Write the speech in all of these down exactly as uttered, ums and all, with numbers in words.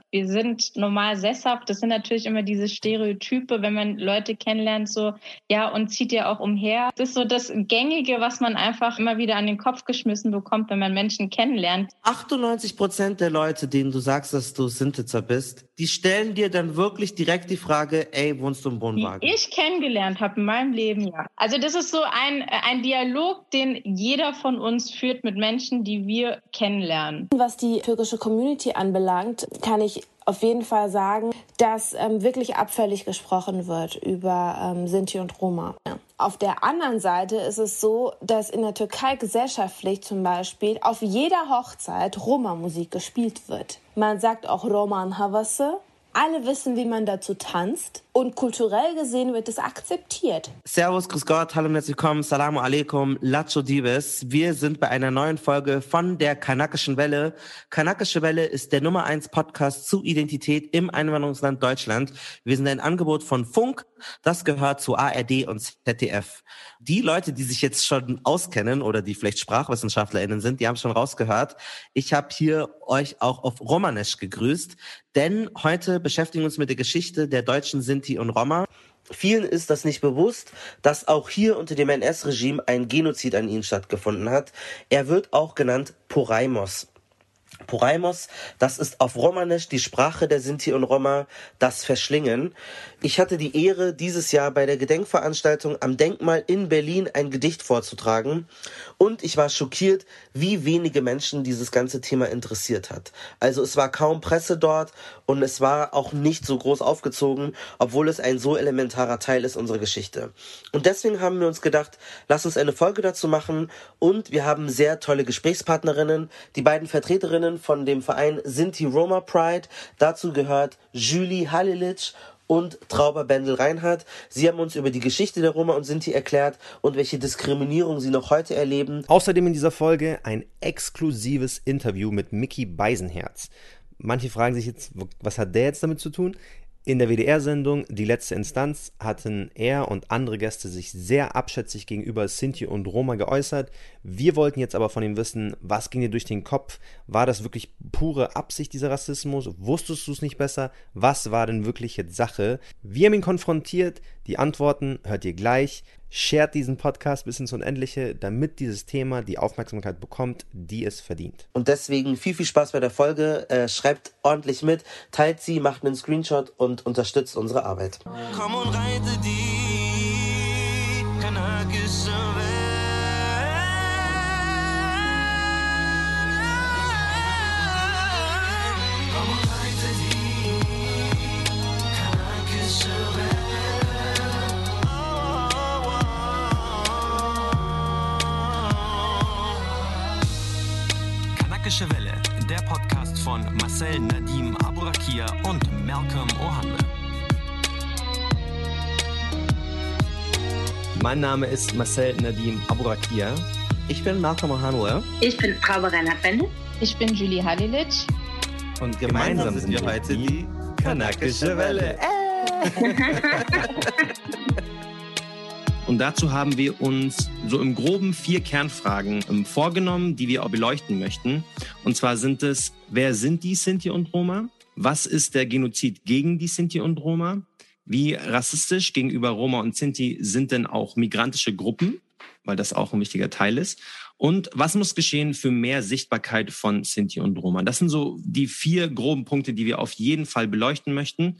wir sind normal sesshaft. Das sind natürlich immer diese Stereotype, wenn man Leute kennenlernt, so, ja, und zieht ja auch umher. Das ist so das Gängige, was man einfach immer wieder an den Kopf geschmissen bekommt, wenn man Menschen kennenlernt. achtundneunzig Prozent der Leute, denen du sagst, dass du Sintetzer bist, die stellen dir dann wirklich direkt die Frage, ey, wohnst du im Wohnwagen? Die ich kennengelernt habe in meinem Leben, ja. Also das ist so ein, ein Dialog, den jeder von uns führt mit Menschen, die wir kennenlernen. Was die türkische Community anbelangt, kann ich auf jeden Fall sagen, dass ähm, wirklich abfällig gesprochen wird über ähm, Sinti und Roma. Ja. Auf der anderen Seite ist es so, dass in der Türkei gesellschaftlich zum Beispiel auf jeder Hochzeit Roma-Musik gespielt wird. Man sagt auch Roman Havası. Alle wissen, wie man dazu tanzt und kulturell gesehen wird es akzeptiert. Servus, grüß Gott, hallo und herzlich willkommen, Salamu alaikum, Lacho Dibes. Wir sind bei einer neuen Folge von der Kanakischen Welle. Kanakische Welle ist der Nummer eins Podcast zu Identität im Einwanderungsland Deutschland. Wir sind ein Angebot von Funk, das gehört zu A R D und Z D F. Die Leute, die sich jetzt schon auskennen oder die vielleicht SprachwissenschaftlerInnen sind, die haben schon rausgehört. Ich habe hier euch auch auf Romanisch gegrüßt, denn heute beschäftigen wir uns mit der Geschichte der deutschen Sinti und Roma. Vielen ist das nicht bewusst, dass auch hier unter dem N S-Regime ein Genozid an ihnen stattgefunden hat. Er wird auch genannt Poraimos. Poraimos, das ist auf Romanisch die Sprache der Sinti und Roma, das Verschlingen. Ich hatte die Ehre, dieses Jahr bei der Gedenkveranstaltung am Denkmal in Berlin ein Gedicht vorzutragen und ich war schockiert, wie wenige Menschen dieses ganze Thema interessiert hat. Also es war kaum Presse dort und es war auch nicht so groß aufgezogen, obwohl es ein so elementarer Teil ist unserer Geschichte. Und deswegen haben wir uns gedacht, lass uns eine Folge dazu machen und wir haben sehr tolle Gesprächspartnerinnen, die beiden Vertreterinnen von dem Verein Sinti Roma Pride. Dazu gehört Julie Halilic und Trauber Bendel-Reinhardt. Sie haben uns über die Geschichte der Roma und Sinti erklärt und welche Diskriminierung sie noch heute erleben. Außerdem in dieser Folge ein exklusives Interview mit Micky Beisenherz. Manche fragen sich jetzt, was hat der jetzt damit zu tun? In der W D R-Sendung Die letzte Instanz hatten er und andere Gäste sich sehr abschätzig gegenüber Sinti und Roma geäußert. Wir wollten jetzt aber von ihm wissen, was ging dir durch den Kopf? War das wirklich pure Absicht, dieser Rassismus? Wusstest du es nicht besser? Was war denn wirklich jetzt Sache? Wir haben ihn konfrontiert. Die Antworten hört ihr gleich. Shared diesen Podcast bis ins Unendliche, damit dieses Thema die Aufmerksamkeit bekommt, die es verdient. Und deswegen viel, viel Spaß bei der Folge. Äh, schreibt ordentlich mit, teilt sie, macht einen Screenshot und unterstützt unsere Arbeit. Komm und reite die kanakische Welt. Komm und reite die kanakische Welt. Kanakische Welle, der Podcast von Marcel Nadim Aburakia und Malcolm Ohanwe. Mein Name ist Marcel Nadim Aburakia. Ich bin Malcolm Ohanwe. Ich bin Trauber Reinhardt Bendel. Ich bin Julie Halilic. Und gemeinsam, gemeinsam sind wir heute die Kanakische Welle. Und dazu haben wir uns so im Groben vier Kernfragen ähm, vorgenommen, die wir auch beleuchten möchten. Und zwar sind es, wer sind die Sinti und Roma? Was ist der Genozid gegen die Sinti und Roma? Wie rassistisch gegenüber Roma und Sinti sind denn auch migrantische Gruppen? Weil das auch ein wichtiger Teil ist. Und was muss geschehen für mehr Sichtbarkeit von Sinti und Roma? Das sind so die vier groben Punkte, die wir auf jeden Fall beleuchten möchten.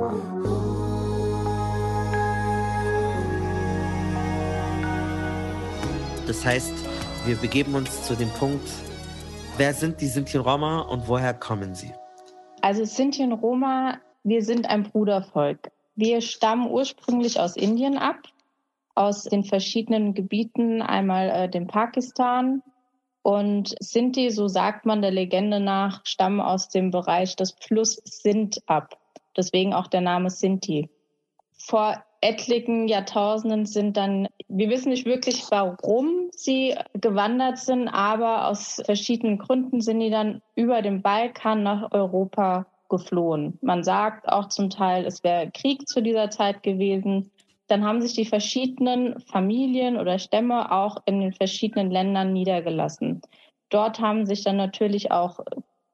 Das heißt, wir begeben uns zu dem Punkt, wer sind die Sinti und Roma und woher kommen sie? Also Sinti und Roma, wir sind ein Brudervolk. Wir stammen ursprünglich aus Indien ab, aus den verschiedenen Gebieten, einmal äh, dem Pakistan. Und Sinti, so sagt man der Legende nach, stammen aus dem Bereich des Fluss Sindh ab. Deswegen auch der Name Sinti. Vor etlichen Jahrtausenden sind dann, wir wissen nicht wirklich, warum sie gewandert sind, aber aus verschiedenen Gründen sind die dann über den Balkan nach Europa geflohen. Man sagt auch zum Teil, es wäre Krieg zu dieser Zeit gewesen. Dann haben sich die verschiedenen Familien oder Stämme auch in den verschiedenen Ländern niedergelassen. Dort haben sich dann natürlich auch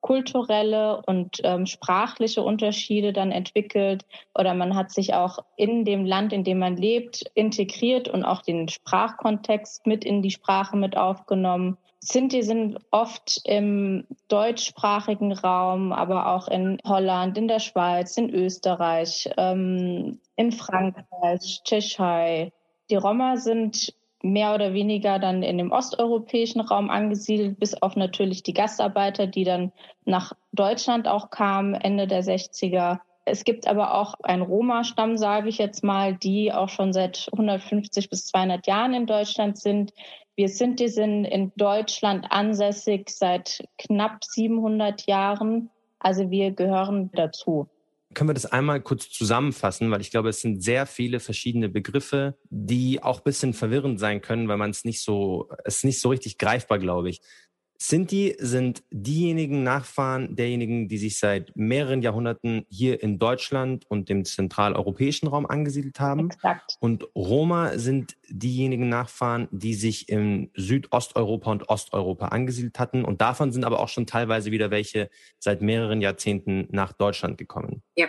kulturelle und ähm, sprachliche Unterschiede dann entwickelt oder man hat sich auch in dem Land, in dem man lebt, integriert und auch den Sprachkontext mit in die Sprache mit aufgenommen. Sinti sind oft im deutschsprachigen Raum, aber auch in Holland, in der Schweiz, in Österreich, ähm, in Frankreich, Tschechei. Die Roma sind mehr oder weniger dann in dem osteuropäischen Raum angesiedelt, bis auf natürlich die Gastarbeiter, die dann nach Deutschland auch kamen, Ende der sechziger. Es gibt aber auch einen Roma-Stamm, sage ich jetzt mal, die auch schon seit hundertfünfzig bis zweihundert Jahren in Deutschland sind. Wir Sinti sind in Deutschland ansässig seit knapp siebenhundert Jahren. Also wir gehören dazu. Können wir das einmal kurz zusammenfassen, weil ich glaube, es sind sehr viele verschiedene Begriffe, die auch ein bisschen verwirrend sein können, weil man es nicht so, es ist nicht so richtig greifbar, glaube ich. Sinti sind diejenigen Nachfahren derjenigen, die sich seit mehreren Jahrhunderten hier in Deutschland und dem zentraleuropäischen Raum angesiedelt haben. Exakt. Und Roma sind diejenigen Nachfahren, die sich im Südosteuropa und Osteuropa angesiedelt hatten. Und davon sind aber auch schon teilweise wieder welche seit mehreren Jahrzehnten nach Deutschland gekommen. Ja.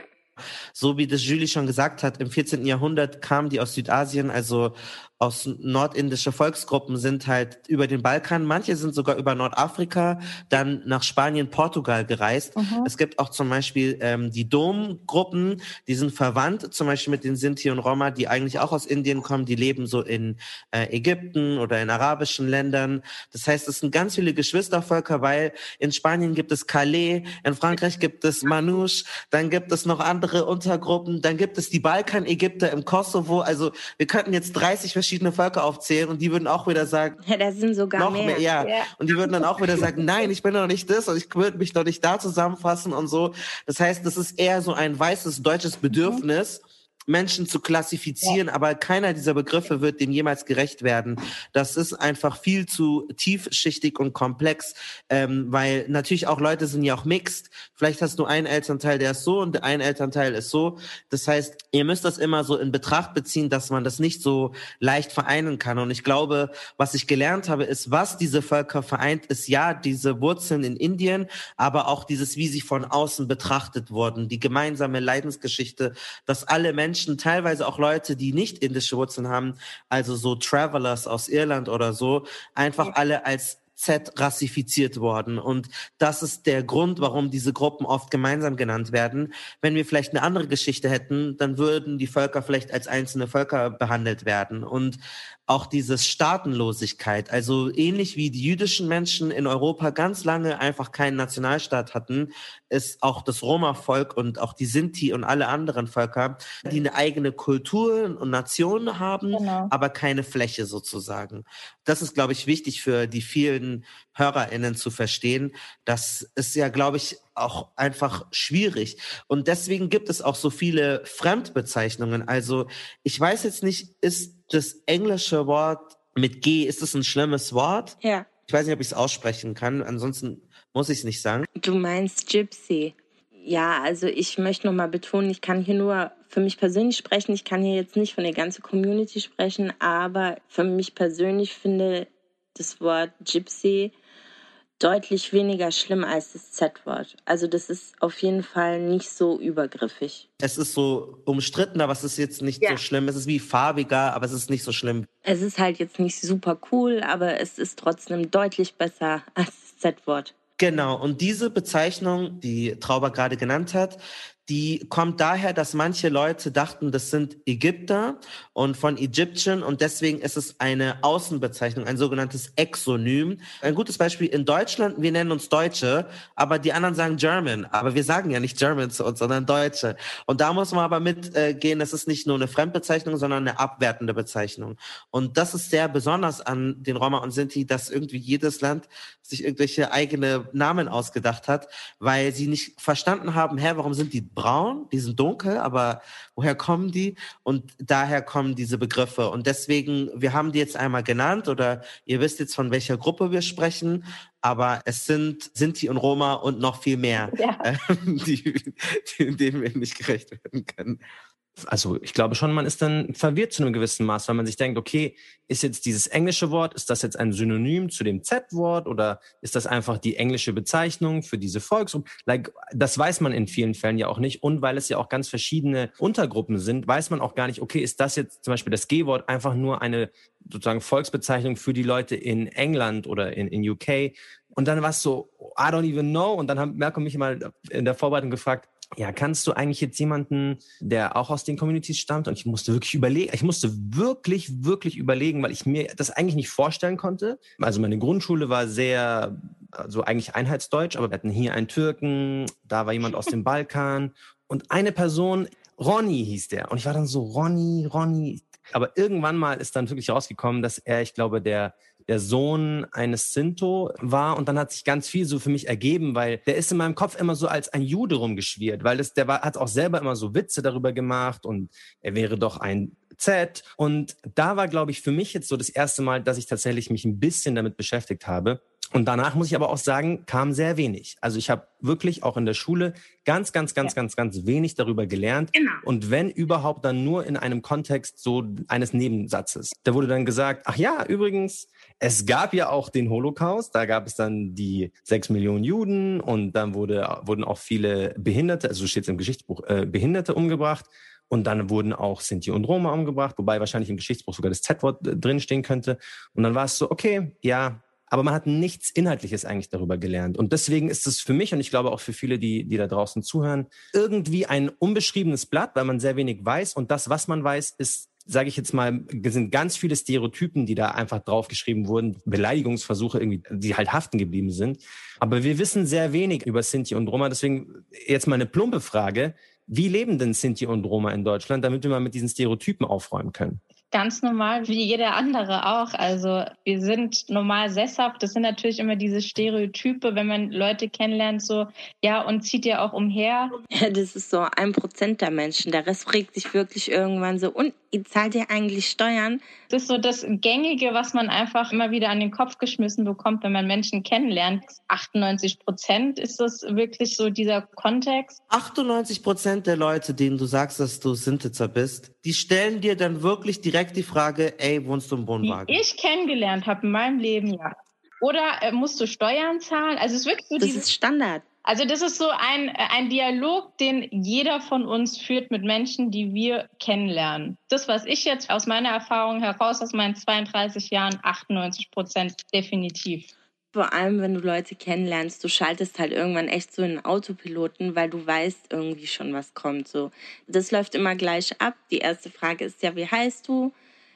So wie das Julie schon gesagt hat, im vierzehnten Jahrhundert kamen die aus Südasien, also aus nordindische Volksgruppen sind halt über den Balkan, manche sind sogar über Nordafrika, dann nach Spanien, Portugal gereist. Mhm. Es gibt auch zum Beispiel ähm, die Dom-Gruppen, die sind verwandt, zum Beispiel mit den Sinti und Roma, die eigentlich auch aus Indien kommen, die leben so in äh, Ägypten oder in arabischen Ländern. Das heißt, es sind ganz viele Geschwistervölker, weil in Spanien gibt es Calais, in Frankreich gibt es Manouche, dann gibt es noch andere Untergruppen, dann gibt es die Balkan-Ägypter im Kosovo. Also wir könnten jetzt dreißig verschiedene Völker aufzählen und die würden auch wieder sagen, ja, das sind sogar noch mehr. mehr, ja. ja. Und die würden dann auch wieder sagen, nein, ich bin doch nicht das und ich würde mich doch nicht da zusammenfassen und so. Das heißt, das ist eher so ein weißes deutsches Bedürfnis, mhm. Menschen zu klassifizieren, ja. aber keiner dieser Begriffe wird dem jemals gerecht werden. Das ist einfach viel zu tiefschichtig und komplex, ähm, weil natürlich auch Leute sind ja auch mixed. Vielleicht hast du einen Elternteil, der ist so und ein Elternteil ist so. Das heißt, ihr müsst das immer so in Betracht beziehen, dass man das nicht so leicht vereinen kann. Und ich glaube, was ich gelernt habe, ist, was diese Völker vereint, ist ja diese Wurzeln in Indien, aber auch dieses, wie sie von außen betrachtet wurden, die gemeinsame Leidensgeschichte, dass alle Menschen Menschen, teilweise auch Leute, die nicht indische Wurzeln haben, also so Travelers aus Irland oder so, einfach alle als Z rassifiziert worden. Und das ist der Grund, warum diese Gruppen oft gemeinsam genannt werden. Wenn wir vielleicht eine andere Geschichte hätten, dann würden die Völker vielleicht als einzelne Völker behandelt werden. Und auch diese Staatenlosigkeit, also ähnlich wie die jüdischen Menschen in Europa ganz lange einfach keinen Nationalstaat hatten, ist auch das Roma-Volk und auch die Sinti und alle anderen Völker, die eine eigene Kultur und Nation haben, genau. aber keine Fläche sozusagen. Das ist, glaube ich, wichtig für die vielen HörerInnen zu verstehen. Das ist ja, glaube ich, auch einfach schwierig. Und deswegen gibt es auch so viele Fremdbezeichnungen. Also ich weiß jetzt nicht, ist das englische Wort mit G, ist das ein schlimmes Wort? Ja. Ich weiß nicht, ob ich es aussprechen kann. Ansonsten muss ich es nicht sagen. Du meinst Gypsy. Ja, also ich möchte nochmal betonen, ich kann hier nur für mich persönlich sprechen. Ich kann hier jetzt nicht von der ganzen Community sprechen, aber für mich persönlich finde das Wort Gypsy deutlich weniger schlimm als das Z-Wort. Also das ist auf jeden Fall nicht so übergriffig. Es ist so umstritten, aber es ist jetzt nicht ja. so schlimm. Es ist wie farbiger, aber es ist nicht so schlimm. Es ist halt jetzt nicht super cool, aber es ist trotzdem deutlich besser als das Z-Wort. Genau, und diese Bezeichnung, die Trauber gerade genannt hat, die kommt daher, dass manche Leute dachten, das sind Ägypter und von Egyptian und deswegen ist es eine Außenbezeichnung, ein sogenanntes Exonym. Ein gutes Beispiel in Deutschland, wir nennen uns Deutsche, aber die anderen sagen German, aber wir sagen ja nicht German zu uns, sondern Deutsche. Und da muss man aber mitgehen, das ist nicht nur eine Fremdbezeichnung, sondern eine abwertende Bezeichnung. Und das ist sehr besonders an den Roma und Sinti, dass irgendwie jedes Land sich irgendwelche eigene Namen ausgedacht hat, weil sie nicht verstanden haben, hä, warum sind die braun, die sind dunkel, aber woher kommen die? Und daher kommen diese Begriffe. Und deswegen, wir haben die jetzt einmal genannt oder ihr wisst jetzt, von welcher Gruppe wir sprechen, aber es sind Sinti und Roma und noch viel mehr, ja. äh, die, die, denen wir nicht gerecht werden können. also ich glaube schon, man ist dann verwirrt zu einem gewissen Maß, weil man sich denkt, okay, ist jetzt dieses englische Wort, ist das jetzt ein Synonym zu dem Z-Wort oder ist das einfach die englische Bezeichnung für diese Volksgruppe? Like, das weiß man in vielen Fällen ja auch nicht. Und weil es ja auch ganz verschiedene Untergruppen sind, weiß man auch gar nicht, okay, ist das jetzt zum Beispiel das G-Wort einfach nur eine sozusagen Volksbezeichnung für die Leute in England oder in, in U K? Und dann war es so, I don't even know. Und dann haben Malcolm mich mal in der Vorbereitung gefragt, ja, kannst du eigentlich jetzt jemanden, der auch aus den Communities stammt? Und ich musste wirklich überlegen, ich musste wirklich, wirklich überlegen, weil ich mir das eigentlich nicht vorstellen konnte. Also meine Grundschule war sehr, also eigentlich einheitsdeutsch, aber wir hatten hier einen Türken, da war jemand aus dem Balkan und eine Person, Ronny hieß der. Und ich war dann so, Ronny, Ronny. Aber irgendwann mal ist dann wirklich rausgekommen, dass er, ich glaube, der der Sohn eines Sinto war und dann hat sich ganz viel so für mich ergeben, weil der ist in meinem Kopf immer so als ein Jude rumgeschwirrt, weil das, der war, hat auch selber immer so Witze darüber gemacht und er wäre doch ein Z. Und da war, glaube ich, für mich jetzt so das erste Mal, dass ich tatsächlich mich ein bisschen damit beschäftigt habe. Und danach muss ich aber auch sagen, kam sehr wenig. Also ich habe wirklich auch in der Schule ganz, ganz, ganz, ja. ganz, ganz wenig darüber gelernt. Genau. Und wenn überhaupt, dann nur in einem Kontext so eines Nebensatzes. Da wurde dann gesagt, ach ja, übrigens, es gab ja auch den Holocaust. Da gab es dann die sechs Millionen Juden und dann wurde, wurden auch viele Behinderte, also steht es im Geschichtsbuch, äh, Behinderte umgebracht. Und dann wurden auch Sinti und Roma umgebracht, wobei wahrscheinlich im Geschichtsbuch sogar das Z-Wort äh, drinstehen könnte. Und dann war es so, okay, ja, aber man hat nichts Inhaltliches eigentlich darüber gelernt. Und deswegen ist es für mich und ich glaube auch für viele, die, die da draußen zuhören, irgendwie ein unbeschriebenes Blatt, weil man sehr wenig weiß. Und das, was man weiß, ist, sage ich jetzt mal, sind ganz viele Stereotypen, die da einfach draufgeschrieben wurden, Beleidigungsversuche irgendwie, die halt haften geblieben sind. Aber wir wissen sehr wenig über Sinti und Roma. Deswegen jetzt mal eine plumpe Frage. Wie leben denn Sinti und Roma in Deutschland, damit wir mal mit diesen Stereotypen aufräumen können? Ganz normal, wie jeder andere auch. Also wir sind normal sesshaft. Das sind natürlich immer diese Stereotype, wenn man Leute kennenlernt, so, ja, und zieht ja auch umher. Ja, das ist so ein Prozent der Menschen. Der Rest fragt sich wirklich irgendwann so, und ihr zahlt ihr eigentlich Steuern? Das ist so das Gängige, was man einfach immer wieder an den Kopf geschmissen bekommt, wenn man Menschen kennenlernt. achtundneunzig Prozent ist das wirklich so dieser Kontext. achtundneunzig Prozent der Leute, denen du sagst, dass du Sintetzer bist, die stellen dir dann wirklich direkt die Frage, ey, wohnst du im Wohnwagen? Die ich kennengelernt habe in meinem Leben, ja. Oder äh, musst du Steuern zahlen? Also es ist wirklich so das dieses, ist Standard. Also das ist so ein, ein Dialog, den jeder von uns führt mit Menschen, die wir kennenlernen. Das, was ich jetzt aus meiner Erfahrung heraus, aus meinen zweiunddreißig Jahren, achtundneunzig Prozent definitiv. Vor allem, wenn du Leute kennenlernst, du schaltest halt irgendwann echt so in den Autopiloten, weil du weißt irgendwie schon, was kommt. So, das läuft immer gleich ab. Die erste Frage ist ja, wie heißt du?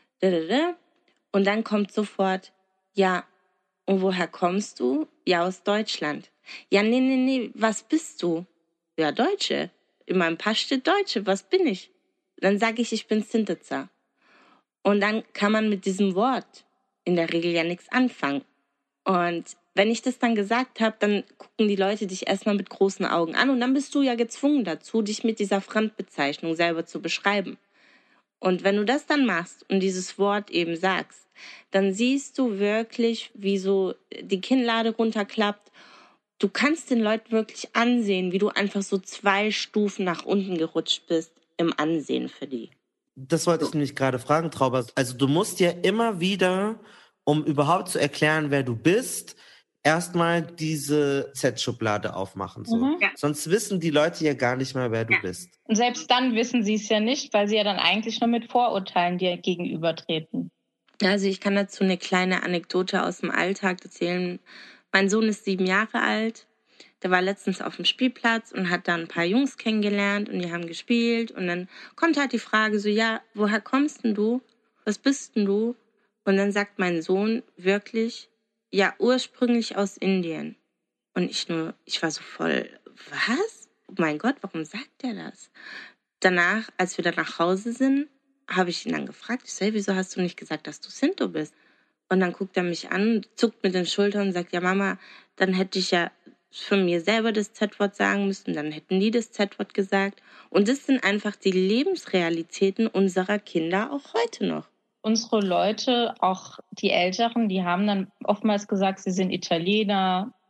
Und dann kommt sofort, ja, und woher kommst du? Ja, aus Deutschland. Ja, nee, nee, nee, was bist du? Ja, Deutsche. In meinem Pass steht Deutsche, was bin ich? Dann sage ich, ich bin Sintetzer. Und dann kann man mit diesem Wort in der Regel ja nichts anfangen. Und wenn ich das dann gesagt habe, dann gucken die Leute dich erstmal mit großen Augen an und dann bist du ja gezwungen dazu, dich mit dieser Fremdbezeichnung selber zu beschreiben. Und wenn du das dann machst und dieses Wort eben sagst, dann siehst du wirklich, wie so die Kinnlade runterklappt. Du kannst den Leuten wirklich ansehen, wie du einfach so zwei Stufen nach unten gerutscht bist im Ansehen für die. Das wollte ich nämlich gerade fragen, Trauber. Also du musst ja immer wieder, um überhaupt zu erklären, wer du bist, erstmal diese Z-Schublade aufmachen. So. Mhm. Ja. Sonst wissen die Leute ja gar nicht mehr, wer du bist. Und selbst dann wissen sie es ja nicht, weil sie ja dann eigentlich nur mit Vorurteilen dir gegenübertreten. Also ich kann dazu eine kleine Anekdote aus dem Alltag erzählen. Mein Sohn ist sieben Jahre alt. Der war letztens auf dem Spielplatz und hat da ein paar Jungs kennengelernt und die haben gespielt. Und dann kommt halt die Frage so, ja, woher kommst denn du? Was bist denn du? Und dann sagt mein Sohn wirklich, ja, ursprünglich aus Indien. Und ich nur, ich war so voll, was? Oh mein Gott, warum sagt der das? Danach, als wir dann nach Hause sind, habe ich ihn dann gefragt, ich so, hey, wieso hast du nicht gesagt, dass du Sinto bist? Und dann guckt er mich an, zuckt mit den Schultern und sagt, ja Mama, dann hätte ich ja von mir selber das Z-Wort sagen müssen, dann hätten die das Z-Wort gesagt. Und das sind einfach die Lebensrealitäten unserer Kinder auch heute noch. Unsere Leute, auch die Älteren, die haben dann oftmals gesagt, sie sind Italiener,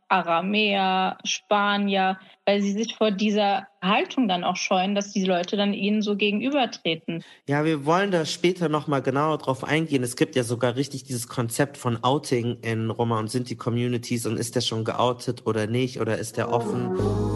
Aramäer, Spanier, weil sie sich vor dieser Haltung dann auch scheuen, dass die Leute dann ihnen so gegenübertreten. Ja, wir wollen da später nochmal genauer drauf eingehen. Es gibt ja sogar richtig dieses Konzept von Outing in Roma- und Sinti-Communities, und ist der schon geoutet oder nicht, oder ist der offen?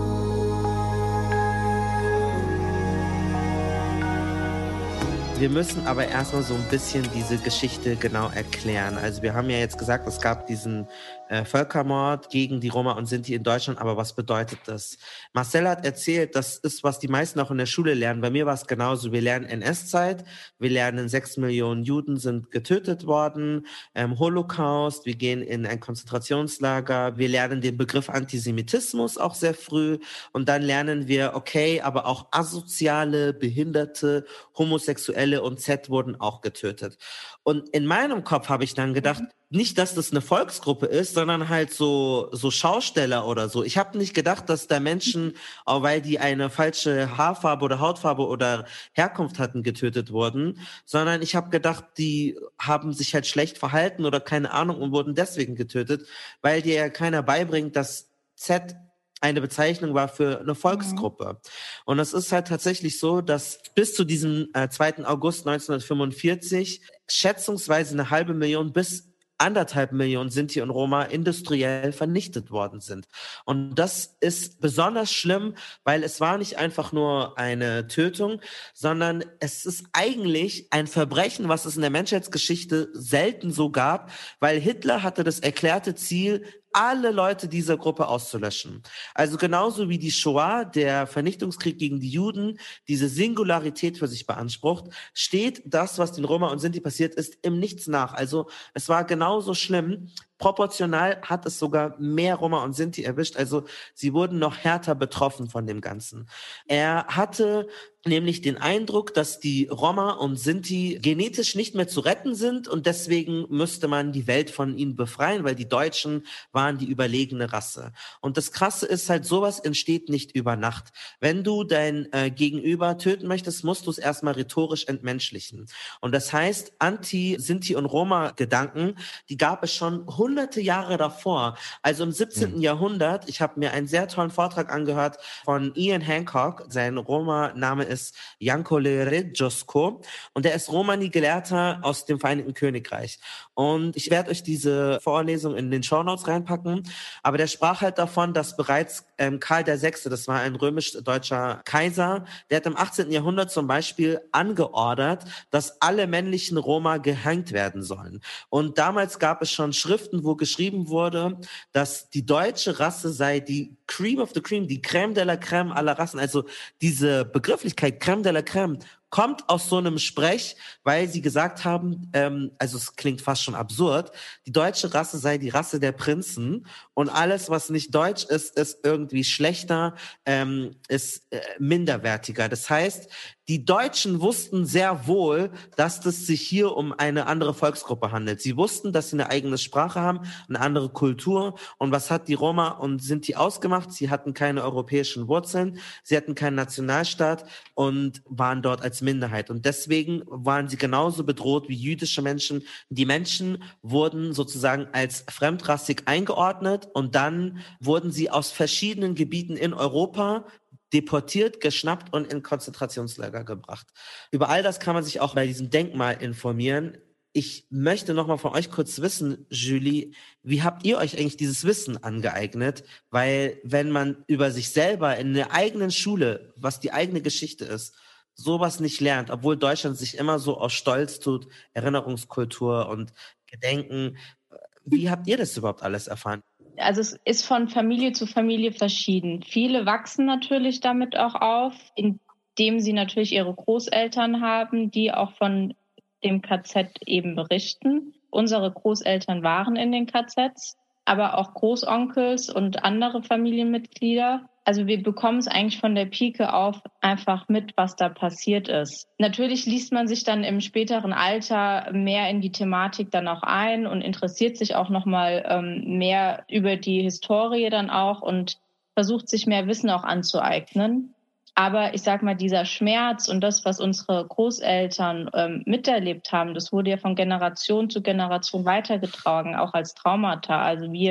Wir müssen aber erstmal so ein bisschen diese Geschichte genau erklären. Also wir haben ja jetzt gesagt, es gab diesen äh, Völkermord gegen die Roma und Sinti in Deutschland, aber was bedeutet das? Marcel hat erzählt, das ist, was die meisten auch in der Schule lernen. Bei mir war es genauso. Wir lernen N S-Zeit, wir lernen, sechs Millionen Juden sind getötet worden, ähm, Holocaust, wir gehen in ein Konzentrationslager, wir lernen den Begriff Antisemitismus auch sehr früh, und dann lernen wir, okay, aber auch asoziale, Behinderte, Homosexuelle und Z wurden auch getötet. Und in meinem Kopf habe ich dann gedacht, nicht, dass das eine Volksgruppe ist, sondern halt so so Schausteller oder so. Ich habe nicht gedacht, dass da Menschen, auch weil die eine falsche Haarfarbe oder Hautfarbe oder Herkunft hatten, getötet wurden, sondern ich habe gedacht, die haben sich halt schlecht verhalten oder keine Ahnung und wurden deswegen getötet, weil dir ja keiner beibringt, dass Z eine Bezeichnung war für eine Volksgruppe. Mhm. Und es ist halt tatsächlich so, dass bis zu diesem äh, zweiten August neunzehnhundertfünfundvierzig schätzungsweise eine halbe Million bis anderthalb Millionen Sinti und Roma industriell vernichtet worden sind. Und das ist besonders schlimm, weil es war nicht einfach nur eine Tötung, sondern es ist eigentlich ein Verbrechen, was es in der Menschheitsgeschichte selten so gab, weil Hitler hatte das erklärte Ziel, alle Leute dieser Gruppe auszulöschen. Also genauso wie die Shoah, der Vernichtungskrieg gegen die Juden, diese Singularität für sich beansprucht, steht das, was den Roma und Sinti passiert ist, im Nichts nach. Also es war genauso schlimm. Proportional hat es sogar mehr Roma und Sinti erwischt. Also sie wurden noch härter betroffen von dem Ganzen. Er hatte nämlich den Eindruck, dass die Roma und Sinti genetisch nicht mehr zu retten sind, und deswegen müsste man die Welt von ihnen befreien, weil die Deutschen waren die überlegene Rasse. Und das Krasse ist halt, sowas entsteht nicht über Nacht. Wenn du dein äh, Gegenüber töten möchtest, musst du es erstmal rhetorisch entmenschlichen. Und das heißt, Anti-Sinti- und Roma-Gedanken, die gab es schon hunderte Jahre davor. Also im siebzehnten. Mhm. Jahrhundert, ich habe mir einen sehr tollen Vortrag angehört von Ian Hancock, sein Roma-Name ist ist Jankole Redjosko, und er ist Romani-Gelehrter aus dem Vereinigten Königreich. Und ich werde euch diese Vorlesung in den Shownotes reinpacken, aber der sprach halt davon, dass bereits ähm, Karl der Sechste, das war ein römisch-deutscher Kaiser, der hat im achtzehnten. Jahrhundert zum Beispiel angeordert, dass alle männlichen Roma gehängt werden sollen. Und damals gab es schon Schriften, wo geschrieben wurde, dass die deutsche Rasse sei die Cream of the Cream, die Crème de la Crème aller Rassen. Also diese Begrifflichkeit Crème de la Crème kommt aus so einem Sprech, weil sie gesagt haben, ähm, also es klingt fast schon absurd, die deutsche Rasse sei die Rasse der Prinzen, und alles, was nicht deutsch ist, ist irgendwie schlechter, ähm, ist äh, minderwertiger. Das heißt, die Deutschen wussten sehr wohl, dass es sich hier um eine andere Volksgruppe handelt. Sie wussten, dass sie eine eigene Sprache haben, eine andere Kultur. Und was hat die Roma und Sinti ausgemacht? Sie hatten keine europäischen Wurzeln, sie hatten keinen Nationalstaat und waren dort als Minderheit. Und deswegen waren sie genauso bedroht wie jüdische Menschen. Die Menschen wurden sozusagen als fremdrassig eingeordnet, und dann wurden sie aus verschiedenen Gebieten in Europa deportiert, geschnappt und in Konzentrationslager gebracht. Über all das kann man sich auch bei diesem Denkmal informieren. Ich möchte noch mal von euch kurz wissen, Julie, wie habt ihr euch eigentlich dieses Wissen angeeignet? Weil wenn man über sich selber in der eigenen Schule, was die eigene Geschichte ist, sowas nicht lernt, obwohl Deutschland sich immer so aus Stolz tut, Erinnerungskultur und Gedenken. Wie habt ihr das überhaupt alles erfahren? Also es ist von Familie zu Familie verschieden. Viele wachsen natürlich damit auch auf, indem sie natürlich ihre Großeltern haben, die auch von dem K Z eben berichten. Unsere Großeltern waren in den K Zs, aber auch Großonkels und andere Familienmitglieder. Also wir bekommen es eigentlich von der Pike auf einfach mit, was da passiert ist. Natürlich liest man sich dann im späteren Alter mehr in die Thematik dann auch ein und interessiert sich auch nochmal ähm, mehr über die Historie dann auch und versucht sich mehr Wissen auch anzueignen. Aber ich sag mal, dieser Schmerz und das, was unsere Großeltern ähm, miterlebt haben, das wurde ja von Generation zu Generation weitergetragen, auch als Traumata. Also wir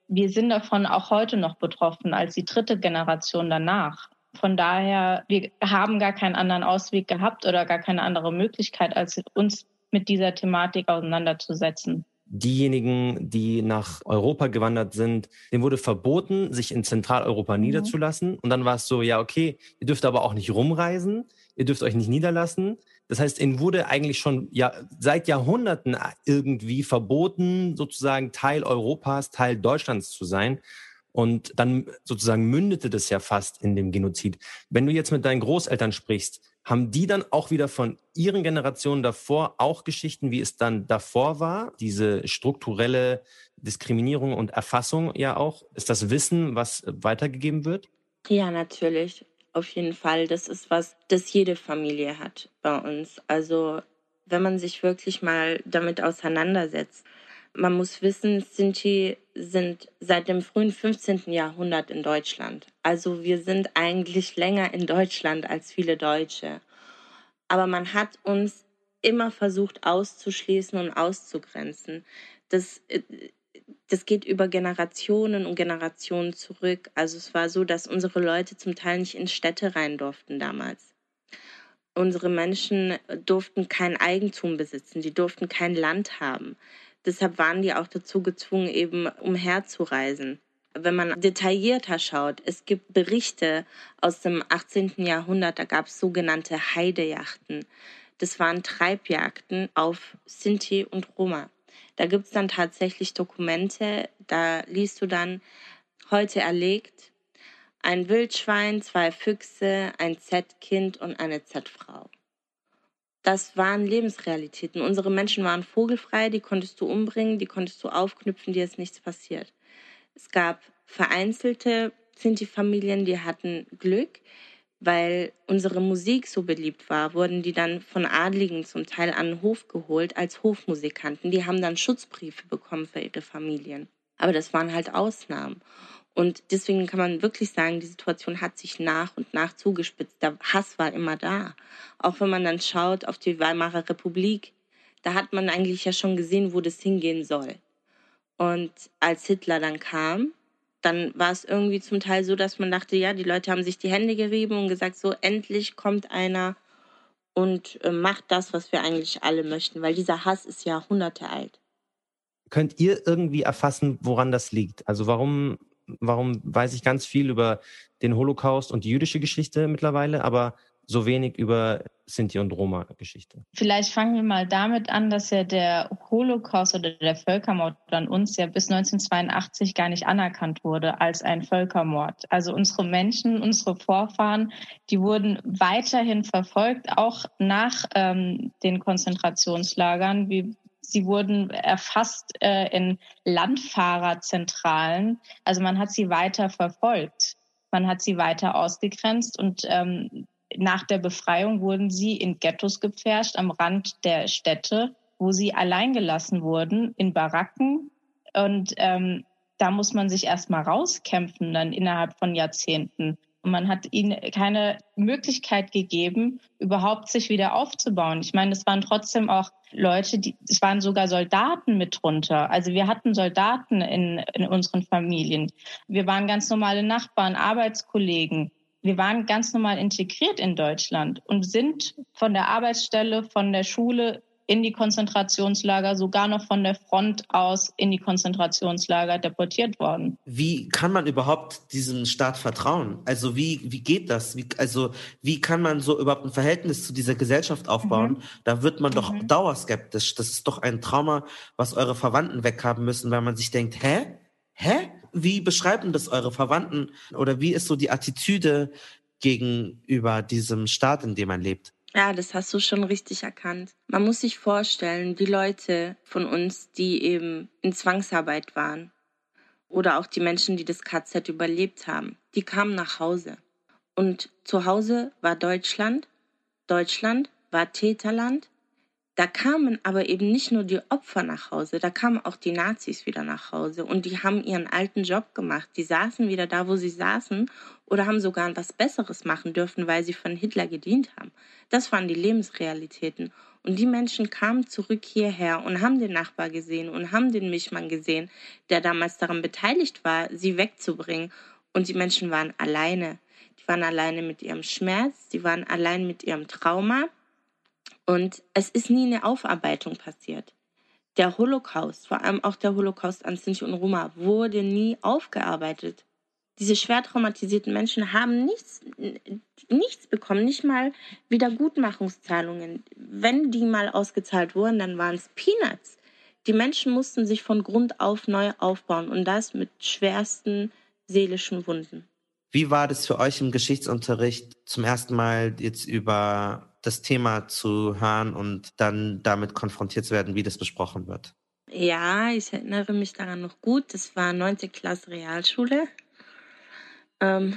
wir sind davon auch heute noch betroffen, als die dritte Generation danach. Von daher, wir haben gar keinen anderen Ausweg gehabt oder gar keine andere Möglichkeit, als uns mit dieser Thematik auseinanderzusetzen. Diejenigen, die nach Europa gewandert sind, denen wurde verboten, sich in Zentraleuropa mhm. niederzulassen. Und dann war es so, ja, okay, ihr dürft aber auch nicht rumreisen, ihr dürft euch nicht niederlassen. Das heißt, ihnen wurde eigentlich schon ja, seit Jahrhunderten irgendwie verboten, sozusagen Teil Europas, Teil Deutschlands zu sein. Und dann sozusagen mündete das ja fast in dem Genozid. Wenn du jetzt mit deinen Großeltern sprichst, haben die dann auch wieder von ihren Generationen davor auch Geschichten, wie es dann davor war? Diese strukturelle Diskriminierung und Erfassung ja auch. Ist das Wissen, was weitergegeben wird? Ja, natürlich. Auf jeden Fall. Das ist was, das jede Familie hat bei uns. Also wenn man sich wirklich mal damit auseinandersetzt. Man muss wissen, Sinti sind seit dem frühen fünfzehnten Jahrhundert in Deutschland. Also wir sind eigentlich länger in Deutschland als viele Deutsche. Aber man hat uns immer versucht auszuschließen und auszugrenzen. Das, das geht über Generationen und Generationen zurück. Also es war so, dass unsere Leute zum Teil nicht in Städte rein durften damals. Unsere Menschen durften kein Eigentum besitzen, die durften kein Land haben. Deshalb waren die auch dazu gezwungen, eben umherzureisen. Wenn man detaillierter schaut, es gibt Berichte aus dem achtzehnten Jahrhundert, da gab es sogenannte Heidejachten. Das waren Treibjagden auf Sinti und Roma. Da gibt es dann tatsächlich Dokumente, da liest du dann, heute erlegt, ein Wildschwein, zwei Füchse, ein Z-Kind und eine Z-Frau. Das waren Lebensrealitäten. Unsere Menschen waren vogelfrei, die konntest du umbringen, die konntest du aufknüpfen, dir ist nichts passiert. Es gab vereinzelte Sinti-Familien, die hatten Glück, weil unsere Musik so beliebt war, wurden die dann von Adligen zum Teil an den Hof geholt als Hofmusikanten. Die haben dann Schutzbriefe bekommen für ihre Familien. Aber das waren halt Ausnahmen. Und deswegen kann man wirklich sagen, die Situation hat sich nach und nach zugespitzt. Der Hass war immer da. Auch wenn man dann schaut auf die Weimarer Republik, da hat man eigentlich ja schon gesehen, wo das hingehen soll. Und als Hitler dann kam, dann war es irgendwie zum Teil so, dass man dachte, ja, die Leute haben sich die Hände gerieben und gesagt, so endlich kommt einer und äh, macht das, was wir eigentlich alle möchten. Weil dieser Hass ist Jahrhunderte alt. Könnt ihr irgendwie erfassen, woran das liegt? Also warum... Warum weiß ich ganz viel über den Holocaust und die jüdische Geschichte mittlerweile, aber so wenig über Sinti- und Roma-Geschichte? Vielleicht fangen wir mal damit an, dass ja der Holocaust oder der Völkermord an uns ja bis neunzehnhundertzweiundachtzig gar nicht anerkannt wurde als ein Völkermord. Also unsere Menschen, unsere Vorfahren, die wurden weiterhin verfolgt, auch nach ähm, den Konzentrationslagern, wie Sie wurden erfasst äh, in Landfahrerzentralen. Also man hat sie weiter verfolgt. Man hat sie weiter ausgegrenzt. Und ähm, nach der Befreiung wurden sie in Ghettos gepfercht am Rand der Städte, wo sie allein gelassen wurden, in Baracken. Und ähm, da muss man sich erst mal rauskämpfen, dann innerhalb von Jahrzehnten. Und man hat ihnen keine Möglichkeit gegeben, überhaupt sich wieder aufzubauen. Ich meine, es waren trotzdem auch Leute, die, es waren sogar Soldaten mit drunter. Also wir hatten Soldaten in, in unseren Familien. Wir waren ganz normale Nachbarn, Arbeitskollegen. Wir waren ganz normal integriert in Deutschland und sind von der Arbeitsstelle, von der Schule in die Konzentrationslager, sogar noch von der Front aus in die Konzentrationslager deportiert worden. Wie kann man überhaupt diesem Staat vertrauen? Also wie wie geht das? Wie, also wie kann man so überhaupt ein Verhältnis zu dieser Gesellschaft aufbauen? Mhm. Da wird man doch mhm. dauerskeptisch. Das ist doch ein Trauma, was eure Verwandten weghaben müssen, weil man sich denkt, hä? Hä? Wie beschreiben das eure Verwandten? Oder wie ist so die Attitüde gegenüber diesem Staat, in dem man lebt? Ja, das hast du schon richtig erkannt. Man muss sich vorstellen, die Leute von uns, die eben in Zwangsarbeit waren oder auch die Menschen, die das K Z überlebt haben, die kamen nach Hause. Und zu Hause war Deutschland, Deutschland war Täterland. Da kamen aber eben nicht nur die Opfer nach Hause, da kamen auch die Nazis wieder nach Hause und die haben ihren alten Job gemacht. Die saßen wieder da, wo sie saßen oder haben sogar was Besseres machen dürfen, weil sie von Hitler gedient haben. Das waren die Lebensrealitäten. Und die Menschen kamen zurück hierher und haben den Nachbar gesehen und haben den Milchmann gesehen, der damals daran beteiligt war, sie wegzubringen. Und die Menschen waren alleine. Die waren alleine mit ihrem Schmerz, die waren allein mit ihrem Trauma. Und es ist nie eine Aufarbeitung passiert. Der Holocaust, vor allem auch der Holocaust an Sinti und Roma, wurde nie aufgearbeitet. Diese schwer traumatisierten Menschen haben nichts, nichts bekommen, nicht mal Wiedergutmachungszahlungen. Wenn die mal ausgezahlt wurden, dann waren es Peanuts. Die Menschen mussten sich von Grund auf neu aufbauen und das mit schwersten seelischen Wunden. Wie war das für euch im Geschichtsunterricht, zum ersten Mal jetzt über das Thema zu hören und dann damit konfrontiert zu werden, wie das besprochen wird? Ja, ich erinnere mich daran noch gut. Das war neunte Klasse Realschule. Ähm,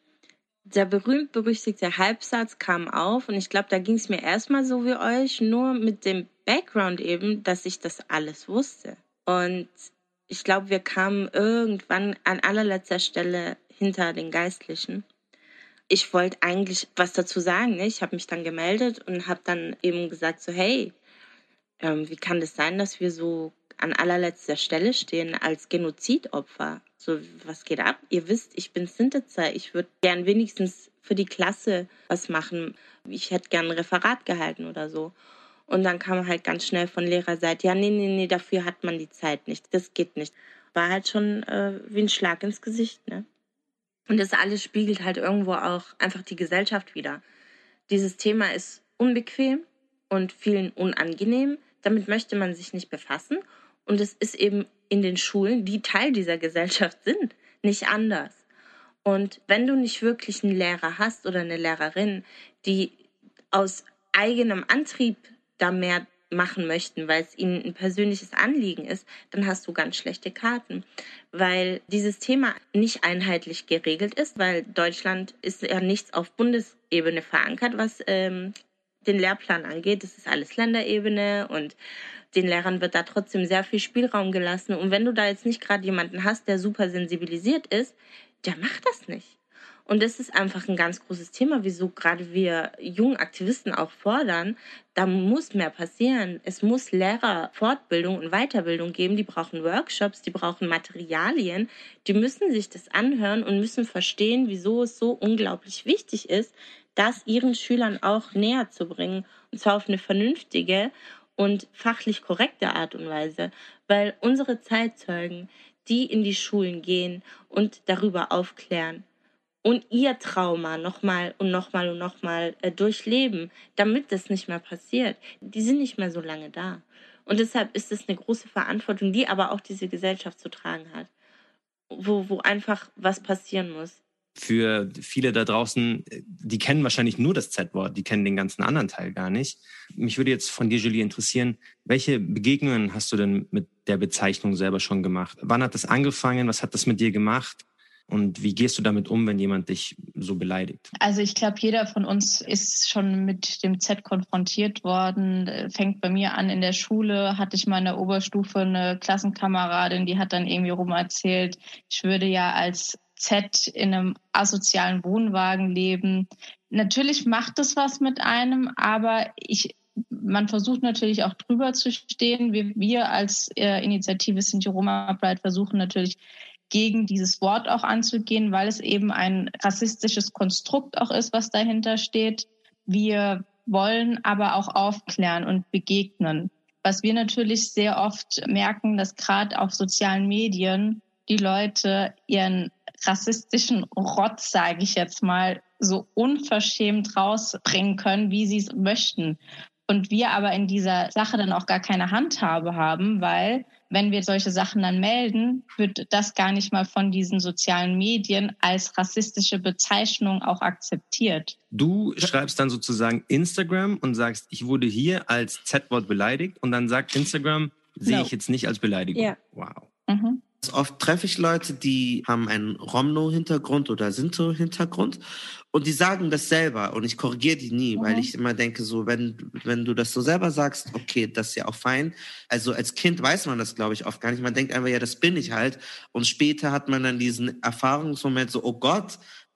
der berühmt-berüchtigte Halbsatz kam auf und ich glaube, da ging es mir erstmal so wie euch, nur mit dem Background eben, dass ich das alles wusste. Und ich glaube, wir kamen irgendwann an allerletzter Stelle hinter den Geistlichen. Ich wollte eigentlich was dazu sagen, ne? Ich habe mich dann gemeldet und habe dann eben gesagt so, hey, ähm, wie kann das sein, dass wir so an allerletzter Stelle stehen als Genozidopfer? So, was geht ab? Ihr wisst, ich bin Sintetzer. Ich würde gern wenigstens für die Klasse was machen. Ich hätte gern ein Referat gehalten oder so. Und dann kam halt ganz schnell von Lehrerseite, ja, nee, nee, nee, dafür hat man die Zeit nicht. Das geht nicht. War halt schon äh, wie ein Schlag ins Gesicht, ne? Und das alles spiegelt halt irgendwo auch einfach die Gesellschaft wider. Dieses Thema ist unbequem und vielen unangenehm. Damit möchte man sich nicht befassen. Und es ist eben in den Schulen, die Teil dieser Gesellschaft sind, nicht anders. Und wenn du nicht wirklich einen Lehrer hast oder eine Lehrerin, die aus eigenem Antrieb da mehr machen möchten, weil es ihnen ein persönliches Anliegen ist, dann hast du ganz schlechte Karten. Weil dieses Thema nicht einheitlich geregelt ist, weil Deutschland ist ja nichts auf Bundesebene verankert, was ähm, den Lehrplan angeht. Das ist alles Länderebene und den Lehrern wird da trotzdem sehr viel Spielraum gelassen. Und wenn du da jetzt nicht gerade jemanden hast, der super sensibilisiert ist, der macht das nicht. Und das ist einfach ein ganz großes Thema, wieso gerade wir jungen Aktivisten auch fordern, da muss mehr passieren. Es muss Lehrerfortbildung und Weiterbildung geben, die brauchen Workshops, die brauchen Materialien, die müssen sich das anhören und müssen verstehen, wieso es so unglaublich wichtig ist, das ihren Schülern auch näher zu bringen, und zwar auf eine vernünftige und fachlich korrekte Art und Weise, weil unsere Zeitzeugen, die in die Schulen gehen und darüber aufklären, und ihr Trauma nochmal und nochmal und nochmal äh, durchleben, damit das nicht mehr passiert. Die sind nicht mehr so lange da. Und deshalb ist es eine große Verantwortung, die aber auch diese Gesellschaft zu tragen hat, wo, wo einfach was passieren muss. Für viele da draußen, die kennen wahrscheinlich nur das Z-Wort, die kennen den ganzen anderen Teil gar nicht. Mich würde jetzt von dir, Julie, interessieren, welche Begegnungen hast du denn mit der Bezeichnung selber schon gemacht? Wann hat das angefangen? Was hat das mit dir gemacht? Und wie gehst du damit um, wenn jemand dich so beleidigt? Also ich glaube, jeder von uns ist schon mit dem Z konfrontiert worden. Fängt bei mir an in der Schule, hatte ich mal in der Oberstufe eine Klassenkameradin, die hat dann irgendwie rum erzählt, ich würde ja als Z in einem asozialen Wohnwagen leben. Natürlich macht das was mit einem, aber ich man versucht natürlich auch drüber zu stehen. Wir, wir als äh, Initiative Sinti Roma Pride versuchen natürlich gegen dieses Wort auch anzugehen, weil es eben ein rassistisches Konstrukt auch ist, was dahinter steht. Wir wollen aber auch aufklären und begegnen. Was wir natürlich sehr oft merken, dass gerade auf sozialen Medien die Leute ihren rassistischen Rotz, sage ich jetzt mal, so unverschämt rausbringen können, wie sie es möchten. Und wir aber in dieser Sache dann auch gar keine Handhabe haben, weil wenn wir solche Sachen dann melden, wird das gar nicht mal von diesen sozialen Medien als rassistische Bezeichnung auch akzeptiert. Du schreibst dann sozusagen Instagram und sagst, ich wurde hier als Z-Wort beleidigt und dann sagt Instagram, sehe No. ich jetzt nicht als Beleidigung. Ja. Wow. Mhm. Oft treffe ich Leute, die haben einen Romno-Hintergrund oder Sinto-Hintergrund und die sagen das selber und ich korrigiere die nie, mhm. weil ich immer denke, so wenn wenn du das so selber sagst, okay, das ist ja auch fein. Also als Kind weiß man das, glaube ich, oft gar nicht. Man denkt einfach, ja, das bin ich halt. Und später hat man dann diesen Erfahrungsmoment so, oh Gott,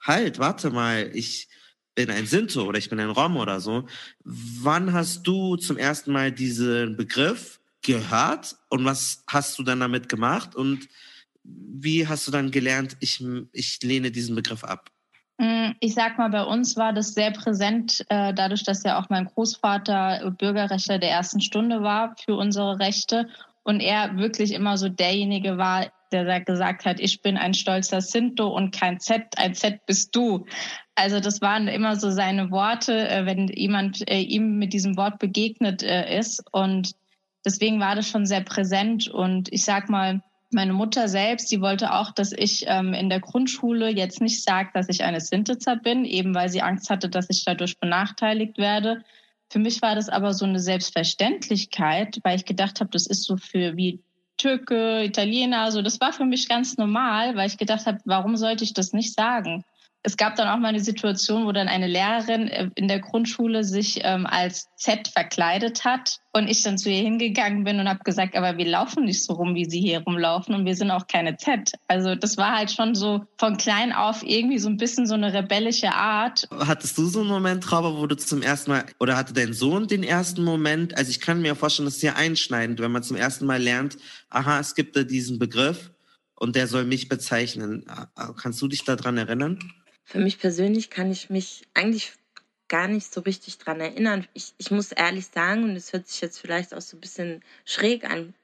halt, warte mal, ich bin ein Sinto oder ich bin ein Rom oder so. Wann hast du zum ersten Mal diesen Begriff gehört und was hast du dann damit gemacht und wie hast du dann gelernt, ich, ich lehne diesen Begriff ab? Ich sag mal, bei uns war das sehr präsent, äh, dadurch, dass ja auch mein Großvater Bürgerrechtler der ersten Stunde war für unsere Rechte und er wirklich immer so derjenige war, der gesagt hat, ich bin ein stolzer Sinto und kein Z, ein Z bist du. Also das waren immer so seine Worte, äh, wenn jemand äh, ihm mit diesem Wort begegnet äh, ist und deswegen war das schon sehr präsent und ich sag mal, meine Mutter selbst, die wollte auch, dass ich ähm, in der Grundschule jetzt nicht sage, dass ich eine Sintetzer bin, eben weil sie Angst hatte, dass ich dadurch benachteiligt werde. Für mich war das aber so eine Selbstverständlichkeit, weil ich gedacht habe, das ist so für wie Türke, Italiener, also das war für mich ganz normal, weil ich gedacht habe, warum sollte ich das nicht sagen? Es gab dann auch mal eine Situation, wo dann eine Lehrerin in der Grundschule sich ähm, als Z verkleidet hat und ich dann zu ihr hingegangen bin und habe gesagt, aber wir laufen nicht so rum, wie Sie hier rumlaufen und wir sind auch keine Z. Also das war halt schon so von klein auf irgendwie so ein bisschen so eine rebellische Art. Hattest du so einen Moment, Trauber, wo du zum ersten Mal, oder hatte dein Sohn den ersten Moment? Also ich kann mir vorstellen, das ist sehr einschneidend, wenn man zum ersten Mal lernt, aha, es gibt da diesen Begriff und der soll mich bezeichnen. Kannst du dich daran erinnern? Für mich persönlich kann ich mich eigentlich gar nicht so richtig dran erinnern. Ich, ich muss ehrlich sagen, und es hört sich jetzt vielleicht auch so ein bisschen schräg an,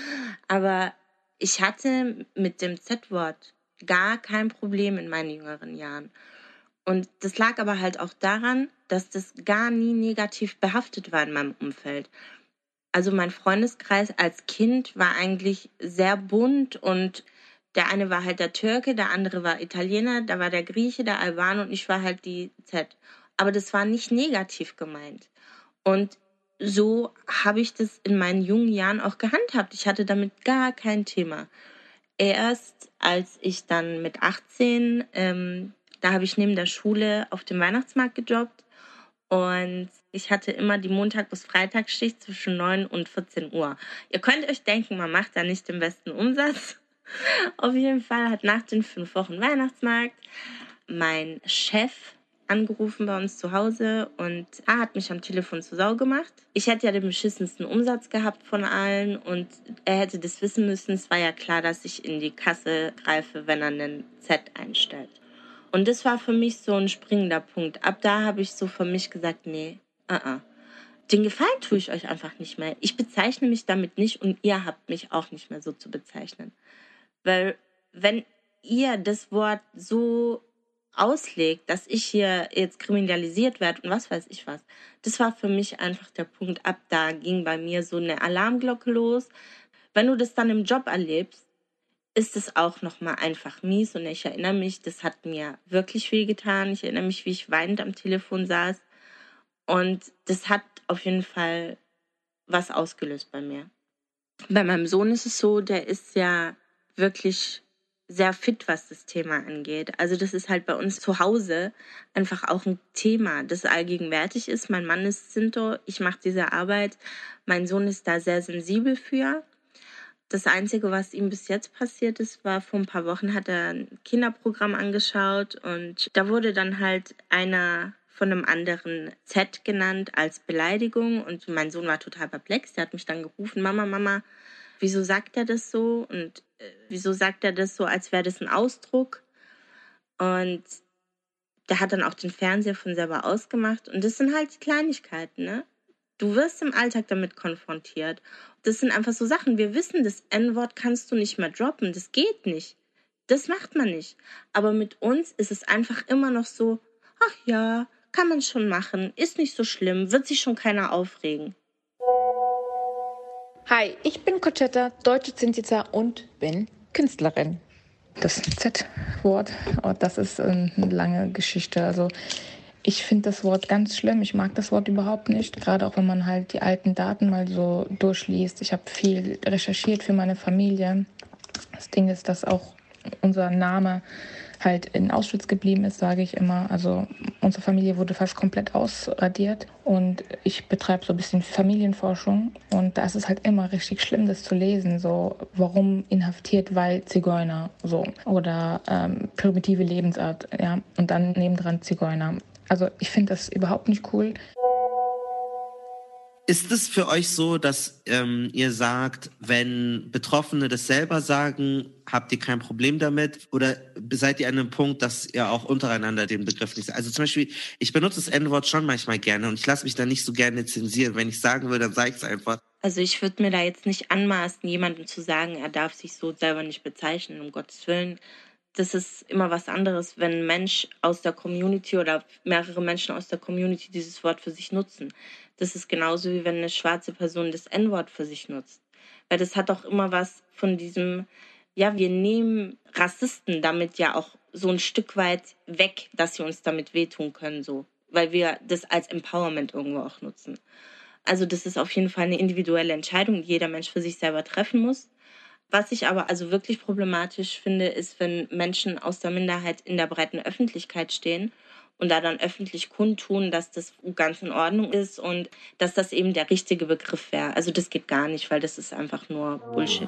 aber ich hatte mit dem Z-Wort gar kein Problem in meinen jüngeren Jahren. Und das lag aber halt auch daran, dass das gar nie negativ behaftet war in meinem Umfeld. Also mein Freundeskreis als Kind war eigentlich sehr bunt und der eine war halt der Türke, der andere war Italiener, da war der Grieche, der Albaner und ich war halt die Z. Aber das war nicht negativ gemeint. Und so habe ich das in meinen jungen Jahren auch gehandhabt. Ich hatte damit gar kein Thema. Erst als ich dann mit achtzehn, ähm, da habe ich neben der Schule auf dem Weihnachtsmarkt gejobbt und ich hatte immer die Montag- bis Freitagsschicht zwischen neun und vierzehn Uhr. Ihr könnt euch denken, man macht da nicht den besten Umsatz. Auf jeden Fall hat nach den fünf Wochen Weihnachtsmarkt mein Chef angerufen bei uns zu Hause und er hat mich am Telefon zur Sau gemacht. Ich hätte ja den beschissensten Umsatz gehabt von allen und er hätte das wissen müssen. Es war ja klar, dass ich in die Kasse greife, wenn er einen Z einstellt. Und das war für mich so ein springender Punkt. Ab da habe ich so für mich gesagt, nee, uh-uh. Den Gefallen tue ich euch einfach nicht mehr. Ich bezeichne mich damit nicht und ihr habt mich auch nicht mehr so zu bezeichnen. Weil wenn ihr das Wort so auslegt, dass ich hier jetzt kriminalisiert werde und was weiß ich was, das war für mich einfach der Punkt. Ab da ging bei mir so eine Alarmglocke los. Wenn du das dann im Job erlebst, ist es auch nochmal einfach mies. Und ich erinnere mich, das hat mir wirklich wehgetan. Ich erinnere mich, wie ich weinend am Telefon saß. Und das hat auf jeden Fall was ausgelöst bei mir. Bei meinem Sohn ist es so, der ist ja wirklich sehr fit, was das Thema angeht. Also das ist halt bei uns zu Hause einfach auch ein Thema, das allgegenwärtig ist. Mein Mann ist Sinto, ich mache diese Arbeit. Mein Sohn ist da sehr sensibel für. Das Einzige, was ihm bis jetzt passiert ist, war, vor ein paar Wochen hat er ein Kinderprogramm angeschaut und da wurde dann halt einer von einem anderen Z genannt als Beleidigung und mein Sohn war total perplex. Der hat mich dann gerufen, Mama, Mama, wieso sagt er das so? Und äh, wieso sagt er das so, als wäre das ein Ausdruck? Und der hat dann auch den Fernseher von selber ausgemacht. Und das sind halt die Kleinigkeiten, ne? Du wirst im Alltag damit konfrontiert. Das sind einfach so Sachen. Wir wissen, das En-Wort kannst du nicht mehr droppen. Das geht nicht. Das macht man nicht. Aber mit uns ist es einfach immer noch so, ach ja, kann man schon machen, ist nicht so schlimm, wird sich schon keiner aufregen. Hi, ich bin Conchetta, deutsche Sintetzer und bin Künstlerin. Das Z-Wort, oh, das ist eine lange Geschichte. Also ich finde das Wort ganz schlimm. Ich mag das Wort überhaupt nicht, gerade auch wenn man halt die alten Daten mal so durchliest. Ich habe viel recherchiert für meine Familie. Das Ding ist, dass auch unser Name halt in Auschwitz geblieben ist, sage ich immer. Also unsere Familie wurde fast komplett ausradiert und ich betreibe so ein bisschen Familienforschung und da ist es halt immer richtig schlimm, das zu lesen, so warum inhaftiert, weil Zigeuner, so, oder ähm, primitive Lebensart, ja, und dann nebendran Zigeuner. Also ich finde das überhaupt nicht cool. Ist es für euch so, dass ähm, ihr sagt, wenn Betroffene das selber sagen, habt ihr kein Problem damit? Oder seid ihr an einem Punkt, dass ihr auch untereinander den Begriff nicht sagt? Also zum Beispiel, ich benutze das En-Wort schon manchmal gerne und ich lasse mich da nicht so gerne zensieren. Wenn ich sagen will, dann sage ich es einfach. Also ich würde mir da jetzt nicht anmaßen, jemandem zu sagen, er darf sich so selber nicht bezeichnen, um Gottes Willen. Das ist immer was anderes, wenn ein Mensch aus der Community oder mehrere Menschen aus der Community dieses Wort für sich nutzen. Das ist genauso, wie wenn eine schwarze Person das En-Wort für sich nutzt. Weil das hat auch immer was von diesem, ja, wir nehmen Rassisten damit ja auch so ein Stück weit weg, dass sie uns damit wehtun können, so. Weil wir das als Empowerment irgendwo auch nutzen. Also das ist auf jeden Fall eine individuelle Entscheidung, die jeder Mensch für sich selber treffen muss. Was ich aber also wirklich problematisch finde, ist, wenn Menschen aus der Minderheit in der breiten Öffentlichkeit stehen und da dann öffentlich kundtun, dass das ganz in Ordnung ist und dass das eben der richtige Begriff wäre. Also das geht gar nicht, weil das ist einfach nur Bullshit.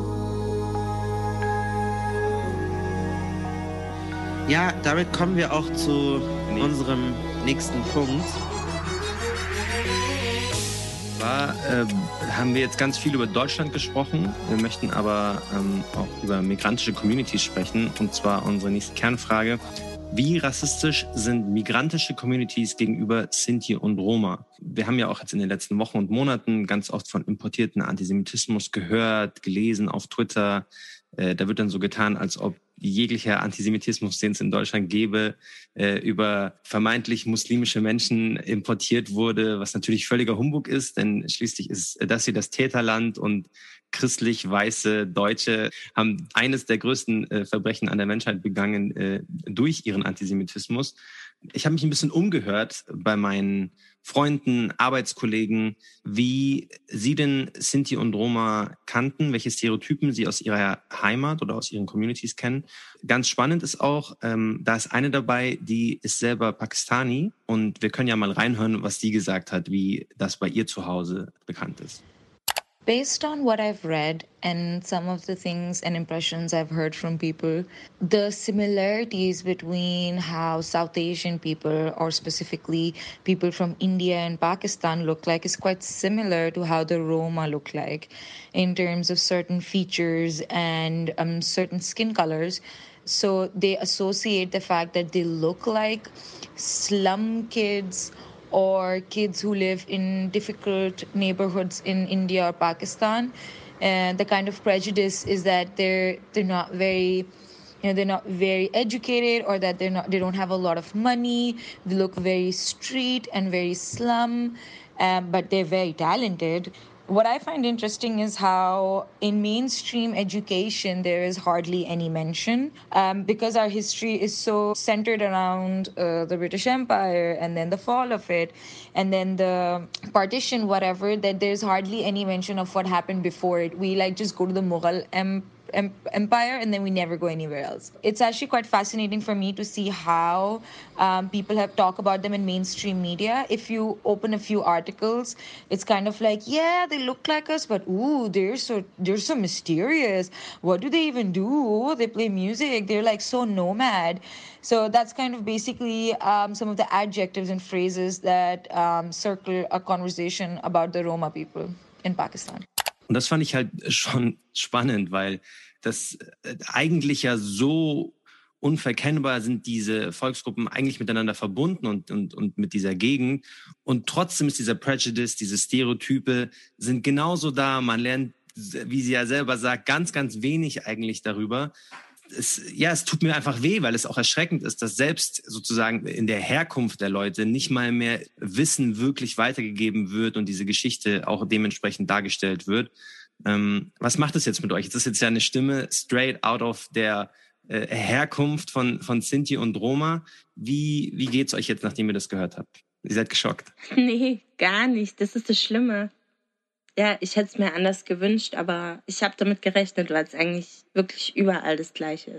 Ja, damit kommen wir auch zu nee. unserem nächsten Punkt. War, äh, haben wir jetzt ganz viel über Deutschland gesprochen. Wir möchten aber ähm, auch über migrantische Communities sprechen. Und zwar unsere nächste Kernfrage. Wie rassistisch sind migrantische Communities gegenüber Sinti und Roma? Wir haben ja auch jetzt in den letzten Wochen und Monaten ganz oft von importierten Antisemitismus gehört, gelesen auf Twitter. Äh, da wird dann so getan, als ob jeglicher Antisemitismus, den es in Deutschland gäbe, äh, über vermeintlich muslimische Menschen importiert wurde, was natürlich völliger Humbug ist, denn schließlich ist das hier das Täterland und christlich weiße Deutsche haben eines der größten äh, Verbrechen an der Menschheit begangen äh, durch ihren Antisemitismus. Ich habe mich ein bisschen umgehört bei meinen Freunden, Arbeitskollegen, wie sie denn Sinti und Roma kannten, welche Stereotypen sie aus ihrer Heimat oder aus ihren Communities kennen. Ganz spannend ist auch, ähm, da ist eine dabei, die ist selber Pakistani und wir können ja mal reinhören, was die gesagt hat, wie das bei ihr zu Hause bekannt ist. Based on what I've read and some of the things and impressions I've heard from people, the similarities between how South Asian people, or specifically people from India and Pakistan, look like is quite similar to how the Roma look like in terms of certain features and um, certain skin colors. So they associate the fact that they look like slum kids or kids who live in difficult neighborhoods in India or Pakistan. And the kind of prejudice is that they're they're not very, you know, they're not very educated, or that they're not they don't have a lot of money. They look very street and very slum, um, but they're very talented. What I find interesting is how in mainstream education there is hardly any mention um, because our history is so centered around uh, the British Empire and then the fall of it and then the partition, whatever, that there's hardly any mention of what happened before it. We like just go to the Mughal Empire. empire and then we never go anywhere else. It's actually quite fascinating for me to see how um, people have talked about them in mainstream media. If you open a few articles, it's kind of like, yeah, they look like us, but ooh, they're so they're so mysterious. What do they even do? Oh, they play music. They're like so nomad. So that's kind of basically um, some of the adjectives and phrases that um, circle a conversation about the Roma people in Pakistan. Und das fand ich halt schon spannend, weil das eigentlich ja so unverkennbar sind diese Volksgruppen eigentlich miteinander verbunden und, und, und mit dieser Gegend. Und trotzdem ist dieser Prejudice, diese Stereotype sind genauso da. Man lernt, wie sie ja selber sagt, ganz, ganz wenig eigentlich darüber. Es, ja, es tut mir einfach weh, weil es auch erschreckend ist, dass selbst sozusagen in der Herkunft der Leute nicht mal mehr Wissen wirklich weitergegeben wird und diese Geschichte auch dementsprechend dargestellt wird. Ähm, was macht es jetzt mit euch? Das ist jetzt ja eine Stimme straight out of der äh, Herkunft von, von Sinti und Roma. Wie, wie geht's euch jetzt, nachdem ihr das gehört habt? Ihr seid geschockt? Nee, gar nicht. Das ist das Schlimme. Ja, ich hätte es mir anders gewünscht, aber ich habe damit gerechnet, weil es eigentlich wirklich überall das Gleiche ist.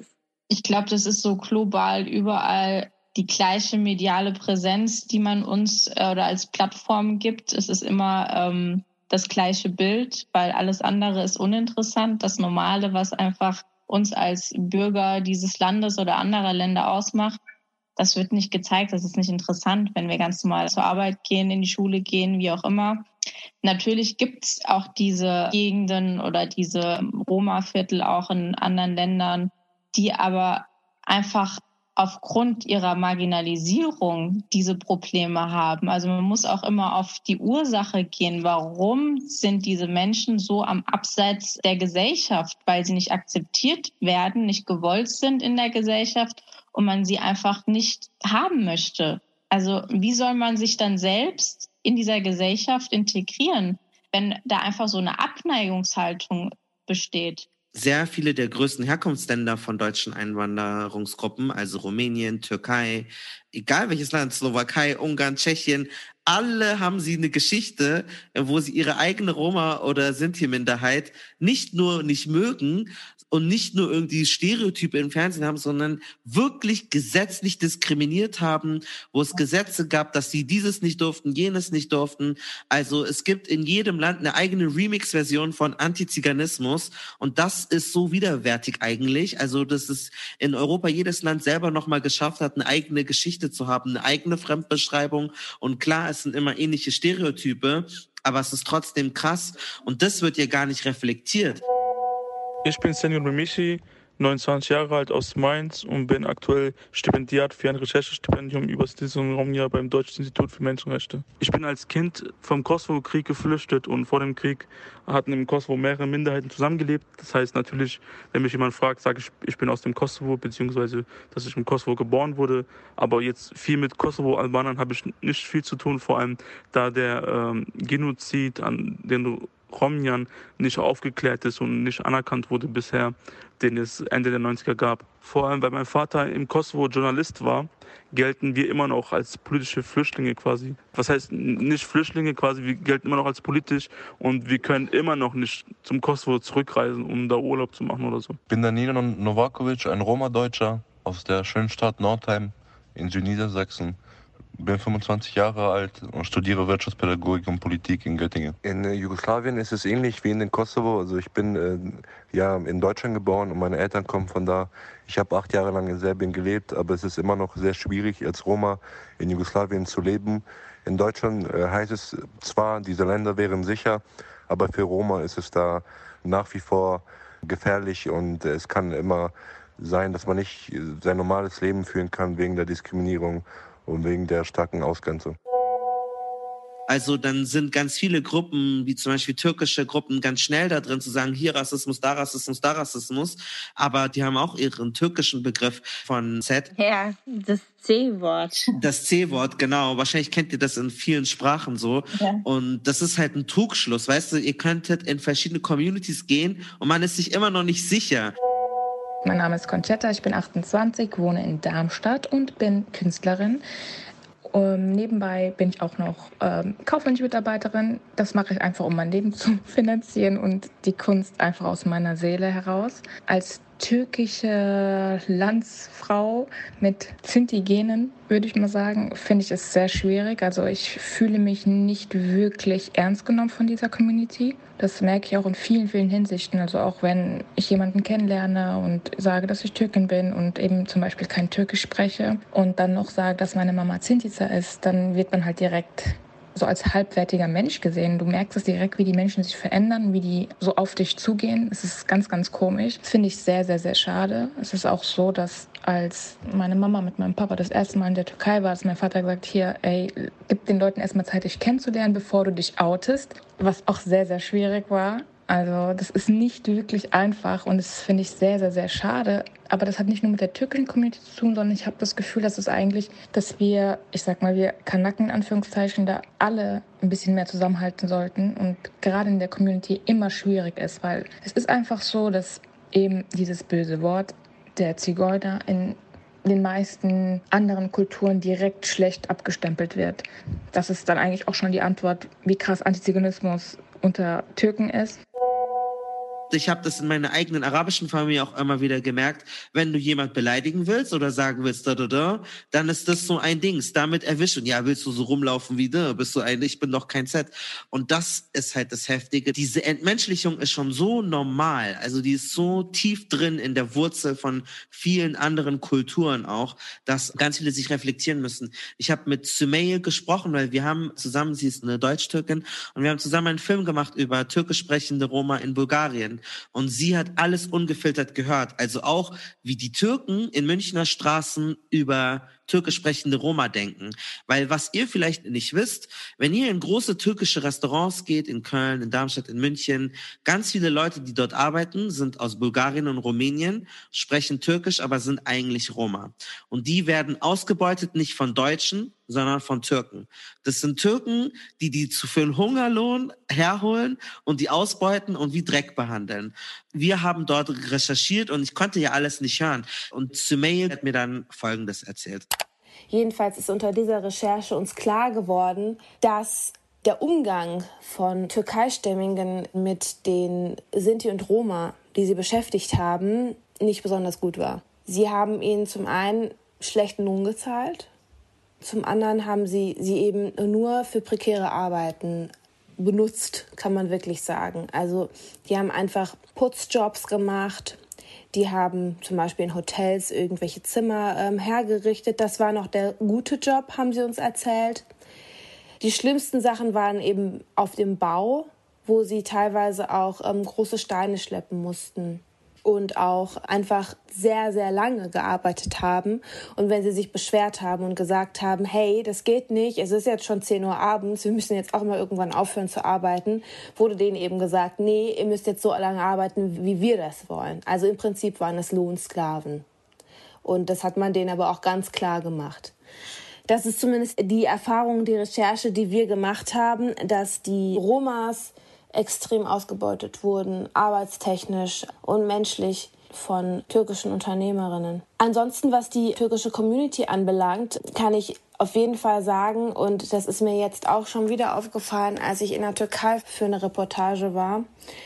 Ich glaube, das ist so global überall die gleiche mediale Präsenz, die man uns äh, oder als Plattform gibt. Es ist immer ähm, das gleiche Bild, weil alles andere ist uninteressant. Das Normale, was einfach uns als Bürger dieses Landes oder anderer Länder ausmacht, das wird nicht gezeigt. Das ist nicht interessant, wenn wir ganz normal zur Arbeit gehen, in die Schule gehen, wie auch immer. Natürlich gibt's auch diese Gegenden oder diese Roma-Viertel auch in anderen Ländern, die aber einfach aufgrund ihrer Marginalisierung diese Probleme haben. Also man muss auch immer auf die Ursache gehen. Warum sind diese Menschen so am Abseits der Gesellschaft? Weil sie nicht akzeptiert werden, nicht gewollt sind in der Gesellschaft und man sie einfach nicht haben möchte. Also wie soll man sich dann selbst in dieser Gesellschaft integrieren, wenn da einfach so eine Abneigungshaltung besteht? Sehr viele der größten Herkunftsländer von deutschen Einwanderungsgruppen, also Rumänien, Türkei, egal welches Land, Slowakei, Ungarn, Tschechien, alle haben sie eine Geschichte, wo sie ihre eigene Roma- oder Sinti-Minderheit nicht nur nicht mögen und nicht nur irgendwie Stereotype im Fernsehen haben, sondern wirklich gesetzlich diskriminiert haben, wo es Gesetze gab, dass sie dieses nicht durften, jenes nicht durften. Also es gibt in jedem Land eine eigene Remix-Version von Antiziganismus und das ist so widerwärtig eigentlich. Also dass es in Europa jedes Land selber nochmal geschafft hat, eine eigene Geschichte zu haben, eine eigene Fremdbeschreibung und klar, es sind immer ähnliche Stereotype, aber es ist trotzdem krass und das wird ja gar nicht reflektiert. Ich bin Senior Memichi, neunundzwanzig Jahre alt, aus Mainz und bin aktuell Stipendiat für ein Recherchestipendium über Sinti und Roma beim Deutschen Institut für Menschenrechte. Ich bin als Kind vom Kosovo-Krieg geflüchtet und vor dem Krieg hatten im Kosovo mehrere Minderheiten zusammengelebt. Das heißt natürlich, wenn mich jemand fragt, sage ich, ich bin aus dem Kosovo, beziehungsweise dass ich im Kosovo geboren wurde. Aber jetzt viel mit Kosovo-Albanern habe ich nicht viel zu tun, vor allem da der ähm, Genozid an den Romjan nicht aufgeklärt ist und nicht anerkannt wurde bisher, den es Ende der neunziger gab. Vor allem, weil mein Vater im Kosovo Journalist war, gelten wir immer noch als politische Flüchtlinge quasi. Was heißt nicht Flüchtlinge quasi, wir gelten immer noch als politisch und wir können immer noch nicht zum Kosovo zurückreisen, um da Urlaub zu machen oder so. Ich bin Danilo Novakovic, ein Roma-Deutscher aus der schönen Stadt Nordheim in Südniedersachsen. Bin fünfundzwanzig Jahre alt und studiere Wirtschaftspädagogik und Politik in Göttingen. In Jugoslawien ist es ähnlich wie in den Kosovo. Also ich bin äh, ja in Deutschland geboren und meine Eltern kommen von da. Ich habe acht Jahre lang in Serbien gelebt, aber es ist immer noch sehr schwierig, als Roma in Jugoslawien zu leben. In Deutschland äh, heißt es zwar, diese Länder wären sicher, aber für Roma ist es da nach wie vor gefährlich und es kann immer sein, dass man nicht sein normales Leben führen kann wegen der Diskriminierung und wegen der starken Ausgrenzung. Also dann sind ganz viele Gruppen, wie zum Beispiel türkische Gruppen, ganz schnell da drin zu sagen, hier Rassismus, da Rassismus, da Rassismus. Aber die haben auch ihren türkischen Begriff von Z. Ja, das C-Wort. Das C-Wort, genau. Wahrscheinlich kennt ihr das in vielen Sprachen so. Ja. Und das ist halt ein Trugschluss. Weißt du, ihr könntet in verschiedene Communities gehen und man ist sich immer noch nicht sicher. Mein Name ist Conchetta, ich bin achtundzwanzig, wohne in Darmstadt und bin Künstlerin. Um, nebenbei bin ich auch noch ähm, kaufmännische Mitarbeiterin. Das mache ich einfach, um mein Leben zu finanzieren und die Kunst einfach aus meiner Seele heraus. Als türkische Landsfrau mit Sinti-Genen, würde ich mal sagen, finde ich es sehr schwierig. Also ich fühle mich nicht wirklich ernst genommen von dieser Community. Das merke ich auch in vielen, vielen Hinsichten. Also auch wenn ich jemanden kennenlerne und sage, dass ich Türkin bin und eben zum Beispiel kein Türkisch spreche und dann noch sage, dass meine Mama Sintica ist, dann wird man halt direkt so als halbwertiger Mensch gesehen. Du merkst es direkt, wie die Menschen sich verändern, wie die so auf dich zugehen. Es ist ganz, ganz komisch. Das finde ich sehr, sehr, sehr schade. Es ist auch so, dass als meine Mama mit meinem Papa das erste Mal in der Türkei war, hat mein Vater gesagt, hier, ey, gib den Leuten erstmal Zeit, dich kennenzulernen, bevor du dich outest. Was auch sehr, sehr schwierig war. Also das ist nicht wirklich einfach und das finde ich sehr, sehr, sehr schade. Aber das hat nicht nur mit der türkischen Community zu tun, sondern ich habe das Gefühl, dass es eigentlich, dass wir, ich sag mal, wir Kanaken in Anführungszeichen, da alle ein bisschen mehr zusammenhalten sollten und gerade in der Community immer schwierig ist, weil es ist einfach so, dass eben dieses böse Wort, der Zigeuner, in den meisten anderen Kulturen direkt schlecht abgestempelt wird. Das ist dann eigentlich auch schon die Antwort, wie krass Antiziganismus unter Türken ist. Ich habe das in meiner eigenen arabischen Familie auch immer wieder gemerkt, wenn du jemand beleidigen willst oder sagen willst, da, da, da, dann ist das so ein Dings, damit erwischen. Ja, willst du so rumlaufen wie du? Bist du ein, ich bin doch kein Z. Und das ist halt das Heftige. Diese Entmenschlichung ist schon so normal, also die ist so tief drin in der Wurzel von vielen anderen Kulturen auch, dass ganz viele sich reflektieren müssen. Ich habe mit Sümeyye gesprochen, weil wir haben zusammen, sie ist eine Deutsch-Türkin, und wir haben zusammen einen Film gemacht über türkisch sprechende Roma in Bulgarien. Und sie hat alles ungefiltert gehört. Also auch, wie die Türken in Münchner Straßen über türkisch sprechende Roma denken. Weil was ihr vielleicht nicht wisst, wenn ihr in große türkische Restaurants geht, in Köln, in Darmstadt, in München, ganz viele Leute, die dort arbeiten, sind aus Bulgarien und Rumänien, sprechen Türkisch, aber sind eigentlich Roma. Und die werden ausgebeutet nicht von Deutschen, sondern von Türken. Das sind Türken, die die zu für einen Hungerlohn herholen und die ausbeuten und wie Dreck behandeln. Wir haben dort recherchiert und ich konnte ja alles nicht hören. Und Sümeyye hat mir dann Folgendes erzählt. Jedenfalls ist unter dieser Recherche uns klar geworden, dass der Umgang von Türkeistämmigen mit den Sinti und Roma, die sie beschäftigt haben, nicht besonders gut war. Sie haben ihnen zum einen schlechten Lohn gezahlt, zum anderen haben sie sie eben nur für prekäre Arbeiten benutzt, kann man wirklich sagen. Also die haben einfach Putzjobs gemacht, die haben zum Beispiel in Hotels irgendwelche Zimmer ähm, hergerichtet. Das war noch der gute Job, haben sie uns erzählt. Die schlimmsten Sachen waren eben auf dem Bau, wo sie teilweise auch ähm, große Steine schleppen mussten und auch einfach sehr, sehr lange gearbeitet haben. Und wenn sie sich beschwert haben und gesagt haben, hey, das geht nicht, es ist jetzt schon zehn Uhr abends, wir müssen jetzt auch mal irgendwann aufhören zu arbeiten, wurde denen eben gesagt, nee, ihr müsst jetzt so lange arbeiten, wie wir das wollen. Also im Prinzip waren es Lohnsklaven. Und das hat man denen aber auch ganz klar gemacht. Das ist zumindest die Erfahrung, die Recherche, die wir gemacht haben, dass die Romas extrem ausgebeutet wurden, arbeitstechnisch und menschlich von türkischen Unternehmerinnen. Ansonsten, was die türkische Community anbelangt, kann ich auf jeden Fall sagen, und das ist mir jetzt auch schon wieder aufgefallen, als ich in der Türkei für eine Reportage war,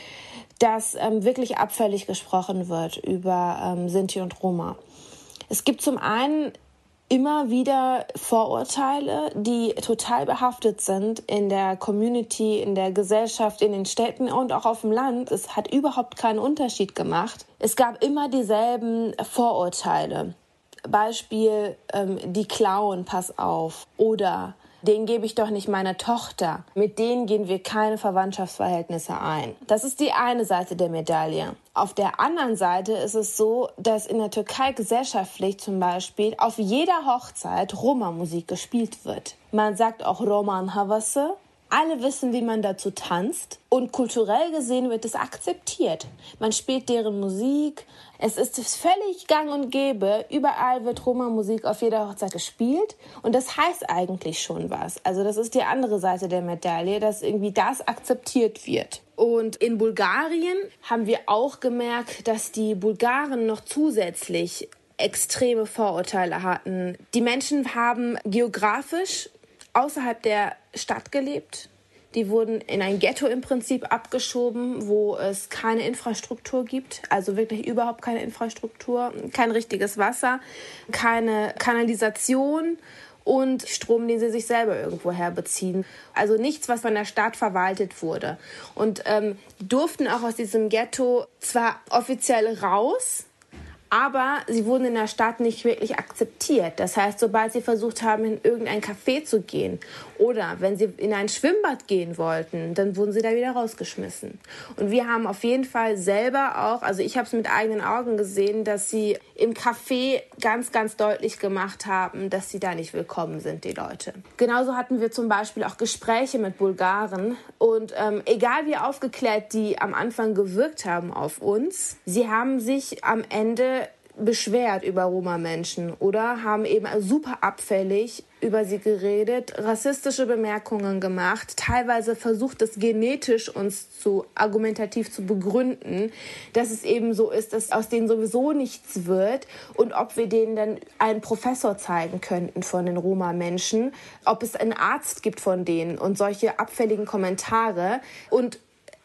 dass ähm, wirklich abfällig gesprochen wird über ähm, Sinti und Roma. Es gibt zum einen immer wieder Vorurteile, die total behaftet sind in der Community, in der Gesellschaft, in den Städten und auch auf dem Land. Es hat überhaupt keinen Unterschied gemacht. Es gab immer dieselben Vorurteile. Beispiel, ähm, die klauen, pass auf. Oder denen gebe ich doch nicht meine Tochter. Mit denen gehen wir keine Verwandtschaftsverhältnisse ein. Das ist die eine Seite der Medaille. Auf der anderen Seite ist es so, dass in der Türkei gesellschaftlich zum Beispiel auf jeder Hochzeit Roma-Musik gespielt wird. Man sagt auch Roman Havası. Alle wissen, wie man dazu tanzt, und kulturell gesehen wird es akzeptiert. Man spielt deren Musik. Es ist völlig gang und gäbe. Überall wird Roma-Musik auf jeder Hochzeit gespielt, und das heißt eigentlich schon was. Also das ist die andere Seite der Medaille, dass irgendwie das akzeptiert wird. Und in Bulgarien haben wir auch gemerkt, dass die Bulgaren noch zusätzlich extreme Vorurteile hatten. Die Menschen haben geografisch außerhalb der Stadt gelebt. Die wurden in ein Ghetto im Prinzip abgeschoben, wo es keine Infrastruktur gibt, also wirklich überhaupt keine Infrastruktur, kein richtiges Wasser, keine Kanalisation und Strom, den sie sich selber irgendwo her beziehen. Also nichts, was von der Stadt verwaltet wurde. Und ähm, durften auch aus diesem Ghetto zwar offiziell raus, aber sie wurden in der Stadt nicht wirklich akzeptiert. Das heißt, sobald sie versucht haben, in irgendein Café zu gehen oder wenn sie in ein Schwimmbad gehen wollten, dann wurden sie da wieder rausgeschmissen. Und wir haben auf jeden Fall selber auch, also ich habe es mit eigenen Augen gesehen, dass sie im Café ganz, ganz deutlich gemacht haben, dass sie da nicht willkommen sind, die Leute. Genauso hatten wir zum Beispiel auch Gespräche mit Bulgaren und ähm, egal wie aufgeklärt die am Anfang gewirkt haben auf uns, sie haben sich am Ende beschwert über Roma-Menschen oder haben eben super abfällig über sie geredet, rassistische Bemerkungen gemacht, teilweise versucht, das genetisch uns zu argumentativ zu begründen, dass es eben so ist, dass aus denen sowieso nichts wird und ob wir denen dann einen Professor zeigen könnten von den Roma-Menschen, ob es einen Arzt gibt von denen und solche abfälligen Kommentare. Und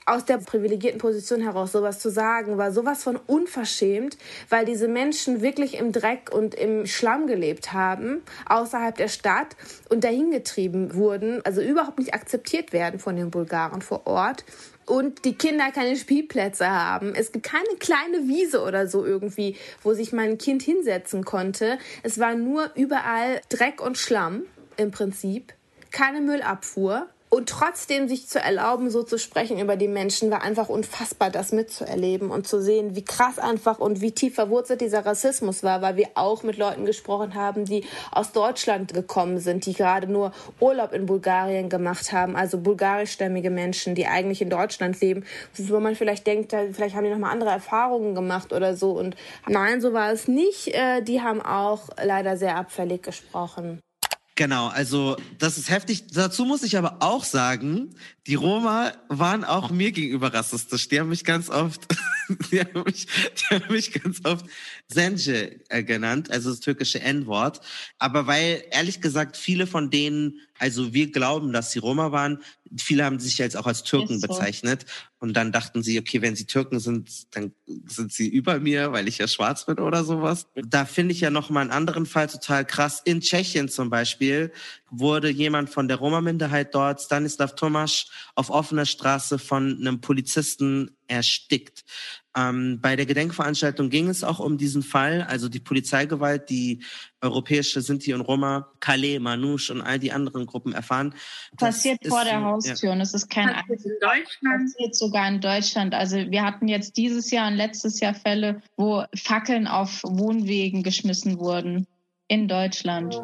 aus der privilegierten Position heraus sowas zu sagen, war sowas von unverschämt, weil diese Menschen wirklich im Dreck und im Schlamm gelebt haben, außerhalb der Stadt und dahingetrieben wurden, also überhaupt nicht akzeptiert werden von den Bulgaren vor Ort. Und die Kinder keine Spielplätze haben. Es gibt keine kleine Wiese oder so irgendwie, wo sich mein Kind hinsetzen konnte. Es war nur überall Dreck und Schlamm im Prinzip. Keine Müllabfuhr. Und trotzdem sich zu erlauben, so zu sprechen über die Menschen, war einfach unfassbar, das mitzuerleben und zu sehen, wie krass einfach und wie tief verwurzelt dieser Rassismus war, weil wir auch mit Leuten gesprochen haben, die aus Deutschland gekommen sind, die gerade nur Urlaub in Bulgarien gemacht haben, also bulgarischstämmige Menschen, die eigentlich in Deutschland leben, wo man vielleicht denkt, vielleicht haben die nochmal andere Erfahrungen gemacht oder so. Und nein, so war es nicht. Die haben auch leider sehr abfällig gesprochen. Genau, also das ist heftig. Dazu muss ich aber auch sagen, die Roma waren auch mir gegenüber rassistisch. Die haben mich ganz oft, die haben mich, die haben mich ganz oft Sence äh, genannt, also das türkische En-Wort. Aber weil, ehrlich gesagt, viele von denen, also wir glauben, dass sie Roma waren, viele haben sich jetzt auch als Türken so bezeichnet. Und dann dachten sie, okay, wenn sie Türken sind, dann sind sie über mir, weil ich ja schwarz bin oder sowas. Da finde ich ja noch mal einen anderen Fall total krass. In Tschechien zum Beispiel wurde jemand von der Roma-Minderheit dort, Stanislav Tomáš, auf offener Straße von einem Polizisten erstickt. Ähm, bei der Gedenkveranstaltung ging es auch um diesen Fall, also die Polizeigewalt, die europäische Sinti und Roma, Calais, Manouche und all die anderen Gruppen erfahren. Passiert das vor ist, der Haustür, ja. Und es ist kein Passiert in Deutschland. Passiert sogar in Deutschland. Also wir hatten jetzt dieses Jahr und letztes Jahr Fälle, wo Fackeln auf Wohnwegen geschmissen wurden in Deutschland.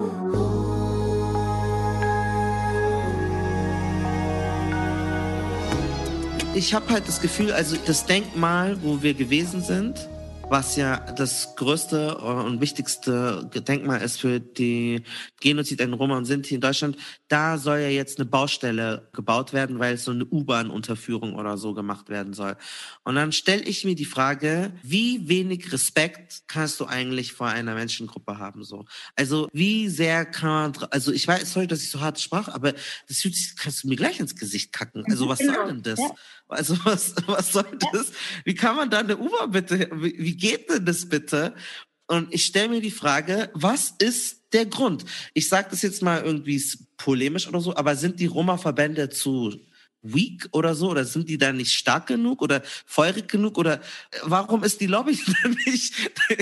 Ich habe halt das Gefühl, also das Denkmal, wo wir gewesen sind, was ja das größte und wichtigste Denkmal ist für die Genozid an Roma und Sinti in Deutschland, da soll ja jetzt eine Baustelle gebaut werden, weil so eine U-Bahn-Unterführung oder so gemacht werden soll. Und dann stelle ich mir die Frage, wie wenig Respekt kannst du eigentlich vor einer Menschengruppe haben? So, also wie sehr kann man, also ich weiß, sorry, dass ich so hart sprach, aber das fühlt sich, kannst du mir gleich ins Gesicht kacken. Also was soll denn das? Also was, was soll das? Wie kann man da eine U-Bahn bitte, wie, wie geht denn das bitte? Und ich stelle mir die Frage, was ist der Grund? Ich sage das jetzt mal irgendwie polemisch oder so, aber sind die Roma-Verbände zu weak oder so? Oder sind die da nicht stark genug oder feurig genug? Oder warum ist die Lobby da nicht?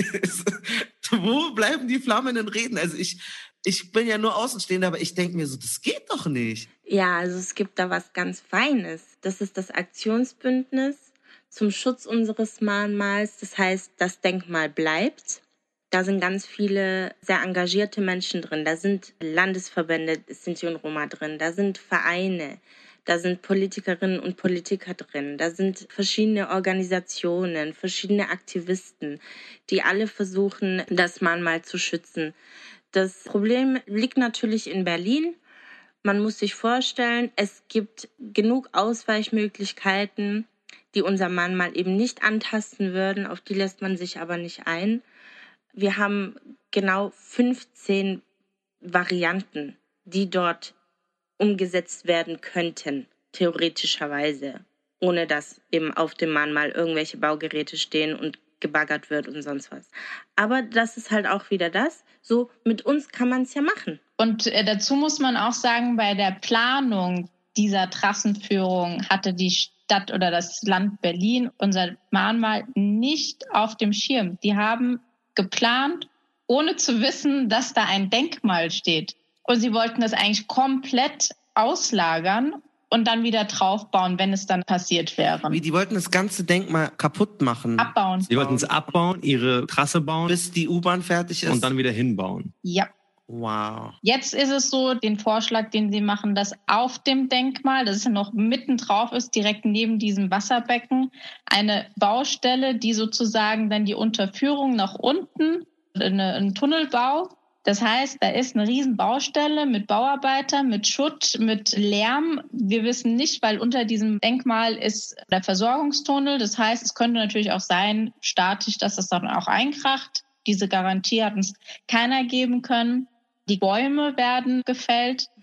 Wo bleiben die flammenden Reden? Also ich, ich bin ja nur Außenstehender, aber ich denke mir so, das geht doch nicht. Ja, also es gibt da was ganz Feines. Das ist das Aktionsbündnis zum Schutz unseres Mahnmals. Das heißt, das Denkmal bleibt. Da sind ganz viele sehr engagierte Menschen drin. Da sind Landesverbände Sinti und Roma drin. Da sind Vereine. Da sind Politikerinnen und Politiker drin. Da sind verschiedene Organisationen, verschiedene Aktivisten, die alle versuchen, das Mahnmal zu schützen. Das Problem liegt natürlich in Berlin. Man muss sich vorstellen, es gibt genug Ausweichmöglichkeiten, die unser Mahnmal eben nicht antasten würden. Auf die lässt man sich aber nicht ein. Wir haben genau fünfzehn Varianten, die dort umgesetzt werden könnten, theoretischerweise, ohne dass eben auf dem Mahnmal irgendwelche Baugeräte stehen und gebaggert wird und sonst was. Aber das ist halt auch wieder das. So, mit uns kann man es ja machen. Und äh, dazu muss man auch sagen, bei der Planung dieser Trassenführung hatte die Stadt oder das Land Berlin unser Mahnmal nicht auf dem Schirm. Die haben geplant, ohne zu wissen, dass da ein Denkmal steht. Und sie wollten das eigentlich komplett auslagern und dann wieder draufbauen, wenn es dann passiert wäre. Wie, die wollten das ganze Denkmal kaputt machen? Abbauen. Sie wollten es abbauen, ihre Trasse bauen. Bis die U-Bahn fertig ist? Und dann wieder hinbauen. Ja. Wow. Jetzt ist es so, den Vorschlag, den sie machen, dass auf dem Denkmal, das ja noch mitten drauf ist, direkt neben diesem Wasserbecken, eine Baustelle, die sozusagen dann die Unterführung nach unten, eine, ein Tunnelbau. Das heißt, da ist eine riesen Baustelle mit Bauarbeitern, mit Schutt, mit Lärm. Wir wissen nicht, weil unter diesem Denkmal ist der Versorgungstunnel. Das heißt, es könnte natürlich auch sein, statisch, dass das dann auch einkracht. Diese Garantie hat uns keiner geben können. Die Bäume werden gefällt.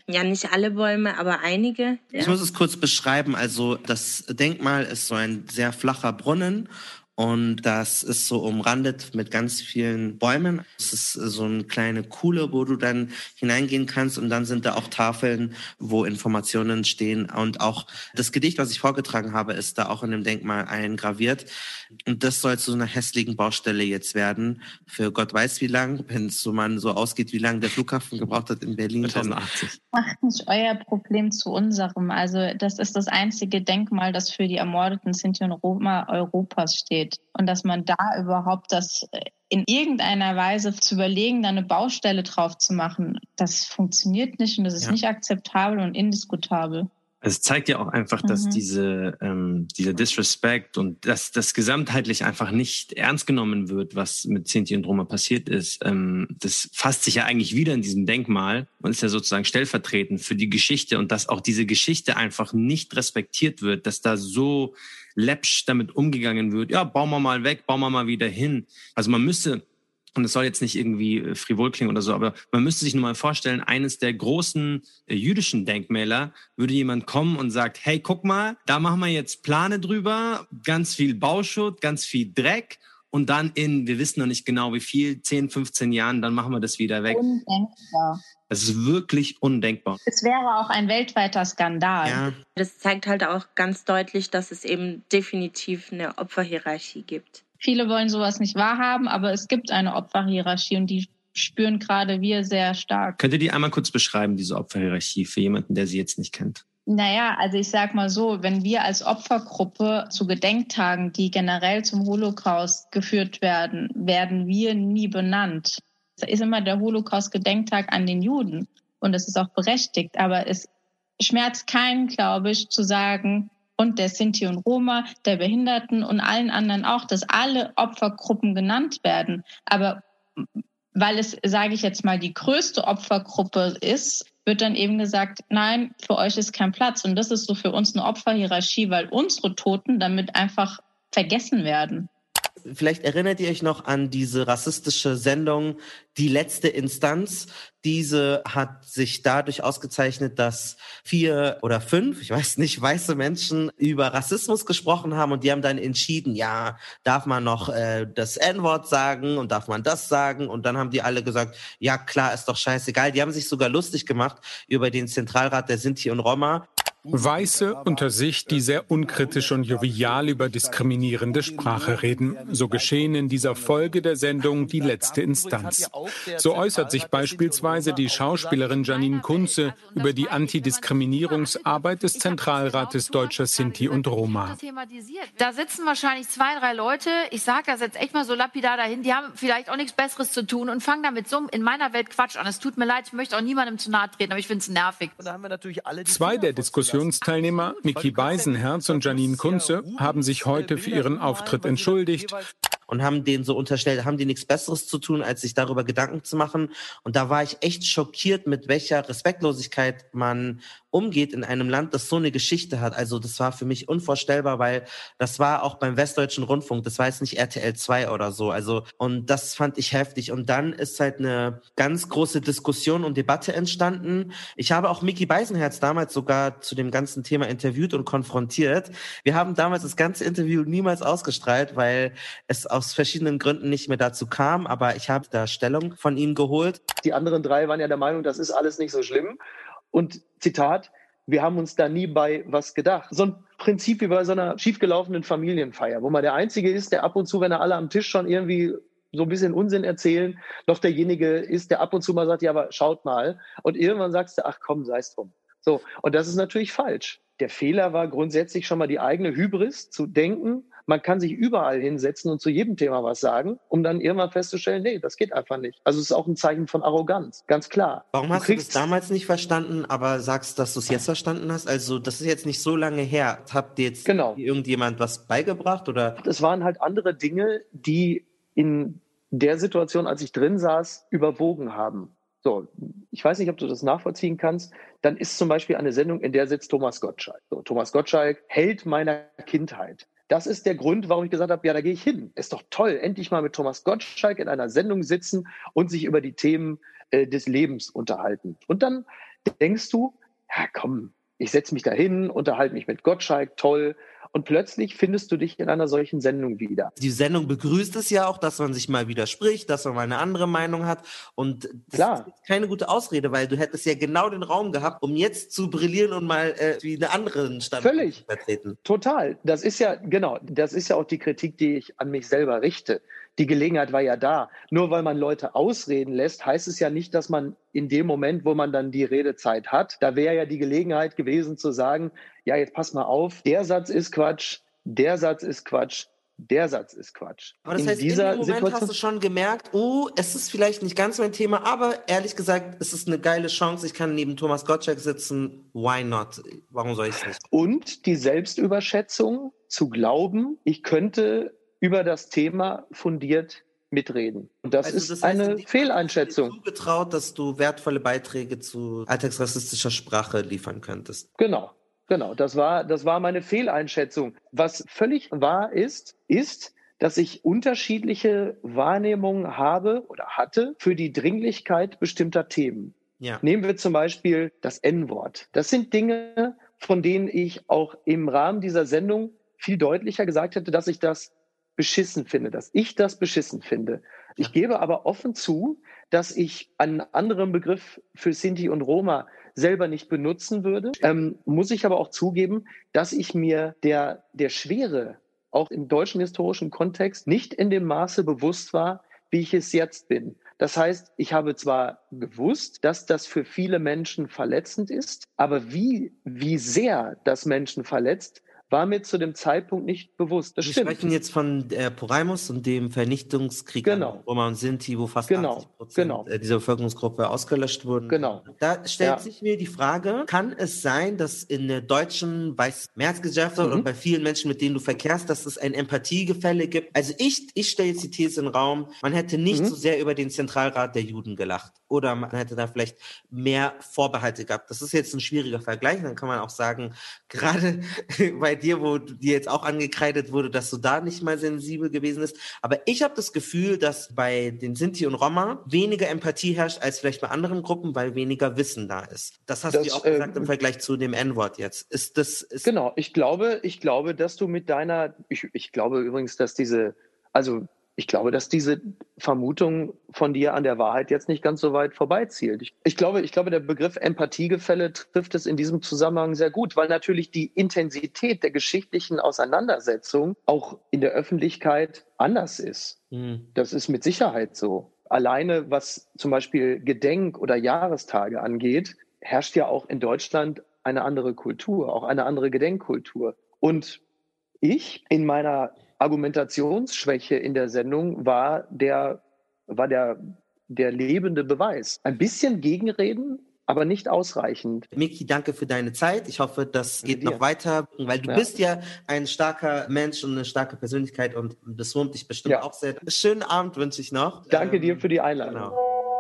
Ja, nicht alle Bäume, aber einige. Ja. Ich muss es kurz beschreiben. Also das Denkmal ist so ein sehr flacher Brunnen. Und das ist so umrandet mit ganz vielen Bäumen. Es ist so eine kleine Kuhle, wo du dann hineingehen kannst. Und dann sind da auch Tafeln, wo Informationen stehen. Und auch das Gedicht, was ich vorgetragen habe, ist da auch in dem Denkmal eingraviert. Und das soll zu einer hässlichen Baustelle jetzt werden. Für Gott weiß wie lang, wenn es so man so ausgeht, wie lange der Flughafen gebraucht hat in Berlin. zweitausendachtzig. Macht nicht euer Problem zu unserem. Also das ist das einzige Denkmal, das für die ermordeten Sinti und Roma Europas steht. Und dass man da überhaupt das in irgendeiner Weise zu überlegen, da eine Baustelle drauf zu machen, das funktioniert nicht und das ist ja. nicht akzeptabel und indiskutabel. Es zeigt ja auch einfach, dass Mhm. diese ähm, dieser Disrespect und dass das gesamtheitlich einfach nicht ernst genommen wird, was mit Sinti und Roma passiert ist. Ähm, das fasst sich ja eigentlich wieder in diesem Denkmal und ist ja sozusagen stellvertretend für die Geschichte und dass auch diese Geschichte einfach nicht respektiert wird, dass da so läppsch damit umgegangen wird. Ja, bauen wir mal weg, bauen wir mal wieder hin. Also man müsste, und das soll jetzt nicht irgendwie frivol klingen oder so, aber man müsste sich nur mal vorstellen, eines der großen äh, jüdischen Denkmäler würde jemand kommen und sagt, hey, guck mal, da machen wir jetzt Plane drüber, ganz viel Bauschutt, ganz viel Dreck und dann in, wir wissen noch nicht genau wie viel, zehn, fünfzehn Jahren, dann machen wir das wieder weg. Undenkbar. Das ist wirklich undenkbar. Es wäre auch ein weltweiter Skandal. Ja. Das zeigt halt auch ganz deutlich, dass es eben definitiv eine Opferhierarchie gibt. Viele wollen sowas nicht wahrhaben, aber es gibt eine Opferhierarchie und die spüren gerade wir sehr stark. Könnt ihr die einmal kurz beschreiben, diese Opferhierarchie, für jemanden, der sie jetzt nicht kennt? Naja, also ich sag mal so, wenn wir als Opfergruppe zu Gedenktagen, die generell zum Holocaust geführt werden, werden wir nie benannt. Es ist immer der Holocaust-Gedenktag an den Juden und es ist auch berechtigt, aber es schmerzt keinen, glaube ich, zu sagen, und der Sinti und Roma, der Behinderten und allen anderen auch, dass alle Opfergruppen genannt werden. Aber weil es, sage ich jetzt mal, die größte Opfergruppe ist, wird dann eben gesagt, nein, für euch ist kein Platz. Und das ist so für uns eine Opferhierarchie, weil unsere Toten damit einfach vergessen werden. Vielleicht erinnert ihr euch noch an diese rassistische Sendung Die letzte Instanz. Diese hat sich dadurch ausgezeichnet, dass vier oder fünf, ich weiß nicht, weiße Menschen über Rassismus gesprochen haben und die haben dann entschieden, ja, darf man noch äh, das En-Wort sagen und darf man das sagen? Und dann haben die alle gesagt, ja klar, ist doch scheißegal. Die haben sich sogar lustig gemacht über den Zentralrat der Sinti und Roma. Weiße unter sich, die sehr unkritisch und jovial über diskriminierende Sprache reden. So geschehen in dieser Folge der Sendung Die letzte Instanz. So äußert sich beispielsweise die Schauspielerin Janine Kunze über die Antidiskriminierungsarbeit des Zentralrates Deutscher Sinti und Roma. Da sitzen wahrscheinlich zwei, drei Leute, ich sage das jetzt echt mal so lapidar dahin, die haben vielleicht auch nichts Besseres zu tun und fangen damit so in meiner Welt Quatsch an. Es tut mir leid, ich möchte auch niemandem zu nahe treten, aber ich finde es nervig. Zwei der Diskussionsteilnehmer, Micky Beisenherz und Janine Kunze, haben sich heute für ihren Auftritt entschuldigt. Und haben denen so unterstellt, haben die nichts Besseres zu tun, als sich darüber Gedanken zu machen. Und da war ich echt schockiert, mit welcher Respektlosigkeit man umgeht in einem Land, das so eine Geschichte hat. Also das war für mich unvorstellbar, weil das war auch beim Westdeutschen Rundfunk, das war jetzt nicht R T L zwei oder so. Also und das fand ich heftig. Und dann ist halt eine ganz große Diskussion und Debatte entstanden. Ich habe auch Micky Beisenherz damals sogar zu dem ganzen Thema interviewt und konfrontiert. Wir haben damals das ganze Interview niemals ausgestrahlt, weil es aus verschiedenen Gründen nicht mehr dazu kam. Aber ich habe da Stellung von ihm geholt. Die anderen drei waren ja der Meinung, das ist alles nicht so schlimm. Und Zitat, wir haben uns da nie bei was gedacht. So ein Prinzip wie bei so einer schiefgelaufenen Familienfeier, wo man der Einzige ist, der ab und zu, wenn er alle am Tisch schon irgendwie so ein bisschen Unsinn erzählen, noch derjenige ist, der ab und zu mal sagt, ja, aber schaut mal. Und irgendwann sagst du, ach komm, sei's drum. So, und das ist natürlich falsch. Der Fehler war grundsätzlich schon mal die eigene Hybris, zu denken, man kann sich überall hinsetzen und zu jedem Thema was sagen, um dann irgendwann festzustellen, nee, das geht einfach nicht. Also es ist auch ein Zeichen von Arroganz, ganz klar. Warum hast du, du das damals nicht verstanden, aber sagst, dass du es jetzt verstanden hast? Also das ist jetzt nicht so lange her. Habt ihr jetzt genau. irgendjemand was beigebracht? Oder? Das waren halt andere Dinge, die in der Situation, als ich drin saß, überwogen haben. So, ich weiß nicht, ob du das nachvollziehen kannst. Dann ist zum Beispiel eine Sendung, in der sitzt Thomas Gottschalk. So, Thomas Gottschalk, Held meiner Kindheit. Das ist der Grund, warum ich gesagt habe, ja, da gehe ich hin. Ist doch toll, endlich mal mit Thomas Gottschalk in einer Sendung sitzen und sich über die Themen äh, des Lebens unterhalten. Und dann denkst du, ja komm, ich setze mich da hin, unterhalte mich mit Gottschalk, toll. Und plötzlich findest du dich in einer solchen Sendung wieder. Die Sendung begrüßt es ja auch, dass man sich mal widerspricht, dass man mal eine andere Meinung hat. Und das Klar. ist keine gute Ausrede, weil du hättest ja genau den Raum gehabt, um jetzt zu brillieren und mal äh, wie eine andere Standpunkt Völlig. zu vertreten. Total. Das ist ja, genau, das ist ja auch die Kritik, die ich an mich selber richte. Die Gelegenheit war ja da. Nur weil man Leute ausreden lässt, heißt es ja nicht, dass man in dem Moment, wo man dann die Redezeit hat, da wäre ja die Gelegenheit gewesen zu sagen, ja, jetzt pass mal auf, der Satz ist Quatsch, der Satz ist Quatsch, der Satz ist Quatsch. Aber das in heißt, dieser in dem Moment Situation hast du schon gemerkt, oh, es ist vielleicht nicht ganz mein Thema, aber ehrlich gesagt, es ist eine geile Chance, ich kann neben Thomas Gottschalk sitzen, why not? Warum soll ich es nicht? Und die Selbstüberschätzung zu glauben, ich könnte über das Thema fundiert mitreden. Und das Also, ist das heißt, eine in dem Fehleinschätzung. Moment zugetraut, dass du wertvolle Beiträge zu alltagsrassistischer Sprache liefern könntest. Genau. Genau, das war, das war meine Fehleinschätzung. Was völlig wahr ist, ist, dass ich unterschiedliche Wahrnehmungen habe oder hatte für die Dringlichkeit bestimmter Themen. Ja. Nehmen wir zum Beispiel das En-Wort. Das sind Dinge, von denen ich auch im Rahmen dieser Sendung viel deutlicher gesagt hätte, dass ich das beschissen finde, dass ich das beschissen finde. Ich gebe aber offen zu, dass ich einen anderen Begriff für Sinti und Roma selber nicht benutzen würde. Ähm, muss ich aber auch zugeben, dass ich mir der, der Schwere, auch im deutschen historischen Kontext, nicht in dem Maße bewusst war, wie ich es jetzt bin. Das heißt, ich habe zwar gewusst, dass das für viele Menschen verletzend ist, aber wie, wie sehr das Menschen verletzt, war mir zu dem Zeitpunkt nicht bewusst. Das Wir stimmt. sprechen jetzt von äh, Poraimus und dem Vernichtungskrieg Genau. an Roma und Sinti, wo fast Genau. achtzig Prozent Genau. dieser Bevölkerungsgruppe ausgelöscht wurden. Genau. Da stellt Ja. sich mir die Frage, kann es sein, dass in der deutschen Weiß-Mehrheitsgesellschaft Mhm. oder bei vielen Menschen, mit denen du verkehrst, dass es ein Empathiegefälle gibt? Also ich, ich stelle jetzt die These in den Raum, man hätte nicht Mhm. so sehr über den Zentralrat der Juden gelacht. Oder man hätte da vielleicht mehr Vorbehalte gehabt. Das ist jetzt ein schwieriger Vergleich. Dann kann man auch sagen, gerade bei dir, wo dir jetzt auch angekreidet wurde, dass du da nicht mal sensibel gewesen bist. Aber ich habe das Gefühl, dass bei den Sinti und Roma weniger Empathie herrscht als vielleicht bei anderen Gruppen, weil weniger Wissen da ist. Das hast Das, du ja auch äh, gesagt im Vergleich zu dem En-Wort jetzt. Ist das, ist Genau, ich glaube, ich glaube, dass du mit deiner, ich, ich glaube übrigens, dass diese, also ich glaube, dass diese Vermutung von dir an der Wahrheit jetzt nicht ganz so weit vorbeizielt. Ich, ich glaube, ich glaube, der Begriff Empathiegefälle trifft es in diesem Zusammenhang sehr gut, weil natürlich die Intensität der geschichtlichen Auseinandersetzung auch in der Öffentlichkeit anders ist. Mhm. Das ist mit Sicherheit so. Alleine was zum Beispiel Gedenk- oder Jahrestage angeht, herrscht ja auch in Deutschland eine andere Kultur, auch eine andere Gedenkkultur. Und ich in meiner Argumentationsschwäche in der Sendung war der, war der, der lebende Beweis. Ein bisschen gegenreden, aber nicht ausreichend. Miki, danke für deine Zeit. Ich hoffe, das geht dir. noch weiter, weil du Ja. bist ja ein starker Mensch und eine starke Persönlichkeit und das wurmt dich bestimmt Ja. auch sehr. Schönen Abend wünsche ich noch. Danke Ähm, dir für die Einladung. Genau.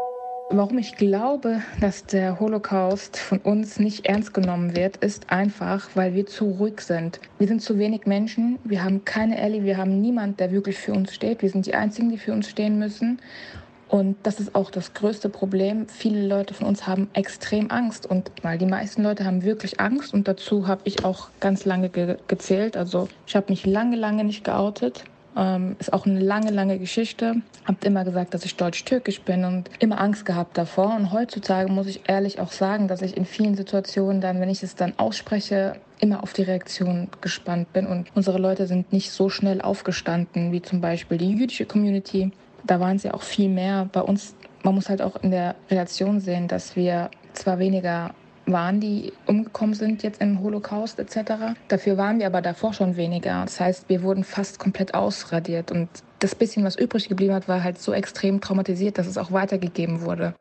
Warum ich glaube, dass der Holocaust von uns nicht ernst genommen wird, ist einfach, weil wir zu ruhig sind. Wir sind zu wenig Menschen, wir haben keine Ellie, wir haben niemand, der wirklich für uns steht. Wir sind die Einzigen, die für uns stehen müssen. Und das ist auch das größte Problem. Viele Leute von uns haben extrem Angst. Und weil die meisten Leute haben wirklich Angst. Und dazu habe ich auch ganz lange ge- gezählt. Also ich habe mich lange, lange nicht geoutet. Ähm, ist auch eine lange, lange Geschichte. Habt immer gesagt, dass ich deutsch-türkisch bin und immer Angst gehabt davor. Und heutzutage muss ich ehrlich auch sagen, dass ich in vielen Situationen dann, wenn ich es dann ausspreche, immer auf die Reaktion gespannt bin. Und unsere Leute sind nicht so schnell aufgestanden, wie zum Beispiel die jüdische Community. Da waren sie auch viel mehr. Bei uns, man muss halt auch in der Relation sehen, dass wir zwar weniger waren, die umgekommen sind jetzt im Holocaust et cetera. Dafür waren wir aber davor schon weniger. Das heißt, wir wurden fast komplett ausradiert. Und das bisschen, was übrig geblieben hat, war halt so extrem traumatisiert, dass es auch weitergegeben wurde.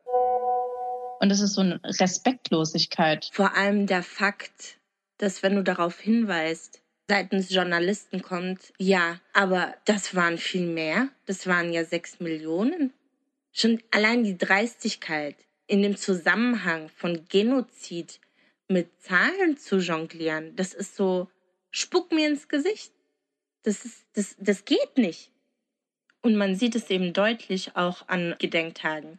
Und es ist so eine Respektlosigkeit. Vor allem der Fakt, dass wenn du darauf hinweist, seitens Journalisten kommt, ja, aber das waren viel mehr. Das waren ja sechs Millionen. Schon allein die Dreistigkeit, in dem Zusammenhang von Genozid mit Zahlen zu jonglieren, das ist so, spuck mir ins Gesicht. Das ist, das, das geht nicht. Und man sieht es eben deutlich auch an Gedenktagen.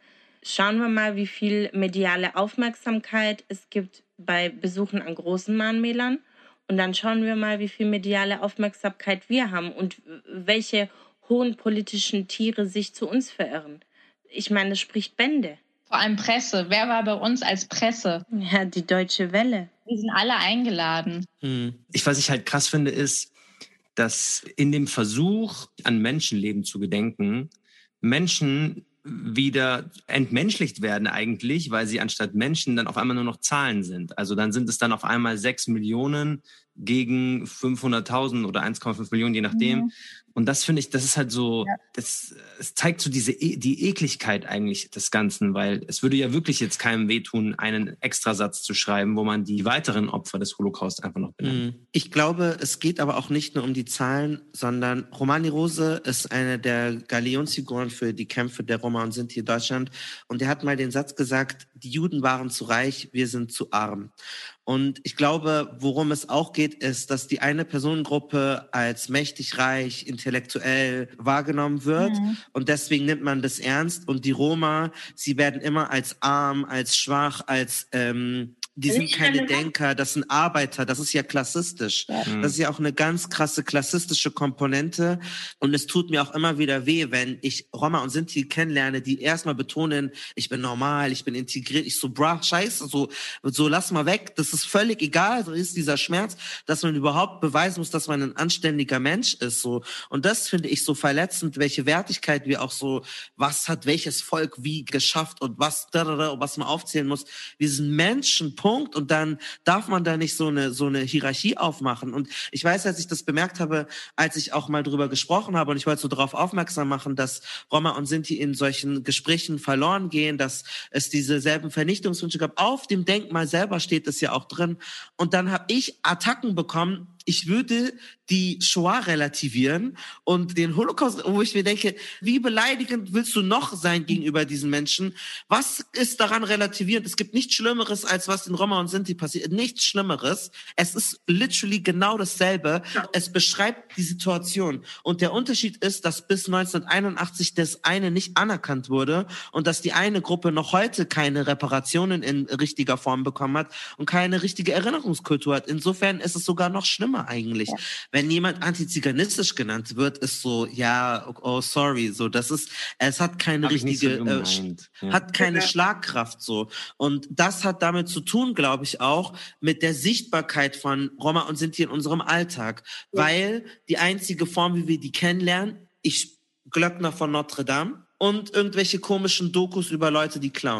Schauen wir mal, wie viel mediale Aufmerksamkeit es gibt bei Besuchen an großen Mahnmälern. Und dann schauen wir mal, wie viel mediale Aufmerksamkeit wir haben und welche hohen politischen Tiere sich zu uns verirren. Ich meine, das spricht Bände. Vor allem Presse. Wer war bei uns als Presse? Ja, die Deutsche Welle. Wir sind alle eingeladen. Hm. Ich, was ich halt krass finde, ist, dass in dem Versuch, an Menschenleben zu gedenken, Menschen wieder entmenschlicht werden eigentlich, weil sie anstatt Menschen dann auf einmal nur noch Zahlen sind. Also dann sind es dann auf einmal sechs Millionen gegen fünfhunderttausend oder eins Komma fünf Millionen, je nachdem. Mhm. Und das finde ich, das ist halt so, ja. das, es zeigt so diese die Ekligkeit eigentlich des Ganzen, weil es würde ja wirklich jetzt keinem wehtun, einen Extrasatz zu schreiben, wo man die weiteren Opfer des Holocaust einfach noch benennt. Ich glaube, es geht aber auch nicht nur um die Zahlen, sondern Romani Rose ist eine der Galionsfiguren für die Kämpfe der Roma und Sinti in Deutschland. Und er hat mal den Satz gesagt, die Juden waren zu reich, wir sind zu arm. Und ich glaube, worum es auch geht, ist, dass die eine Personengruppe als mächtig, reich, intellektuell wahrgenommen wird. Mhm. Und deswegen nimmt man das ernst. Und die Roma, sie werden immer als arm, als schwach, als... Ähm, die sind keine Denker, das sind Arbeiter, das ist ja klassistisch. Ja. Das ist ja auch eine ganz krasse klassistische Komponente. Und es tut mir auch immer wieder weh, wenn ich Roma und Sinti kennenlerne, die erstmal betonen, ich bin normal, ich bin integriert. Ich so, bra, scheiße, so, so lass mal weg. Das ist völlig egal, so ist dieser Schmerz, dass man überhaupt beweisen muss, dass man ein anständiger Mensch ist. So. Und das finde ich so verletzend, welche Wertigkeit wir auch so, was hat welches Volk wie geschafft und was, was man aufzählen muss. Wir sind Menschen, Punkt. Und dann darf man da nicht so eine so eine Hierarchie aufmachen. Und ich weiß, als ich das bemerkt habe, als ich auch mal drüber gesprochen habe, und ich wollte so darauf aufmerksam machen, dass Roma und Sinti in solchen Gesprächen verloren gehen, dass es diese selben Vernichtungswünsche gab. Auf dem Denkmal selber steht es ja auch drin. Und dann habe ich Attacken bekommen, ich würde die Shoah relativieren und den Holocaust, wo ich mir denke, wie beleidigend willst du noch sein gegenüber diesen Menschen? Was ist daran relativierend? Es gibt nichts Schlimmeres, als was den Roma und Sinti passiert. Nichts Schlimmeres. Es ist literally genau dasselbe. Es beschreibt die Situation. Und der Unterschied ist, dass bis neunzehnhunderteinundachtzig das eine nicht anerkannt wurde und dass die eine Gruppe noch heute keine Reparationen in richtiger Form bekommen hat und keine richtige Erinnerungskultur hat. Insofern ist es sogar noch schlimmer eigentlich. Ja. Wenn jemand antiziganistisch genannt wird, ist so, ja, oh, sorry, so, das ist, es hat keine Hab richtige, so äh, ja. hat keine ja. Schlagkraft, so. Und das hat damit zu tun, glaube ich, auch mit der Sichtbarkeit von Roma und Sinti in unserem Alltag, ja. weil die einzige Form, wie wir die kennenlernen, ich, Glöckner von Notre Dame und irgendwelche komischen Dokus über Leute, die klauen.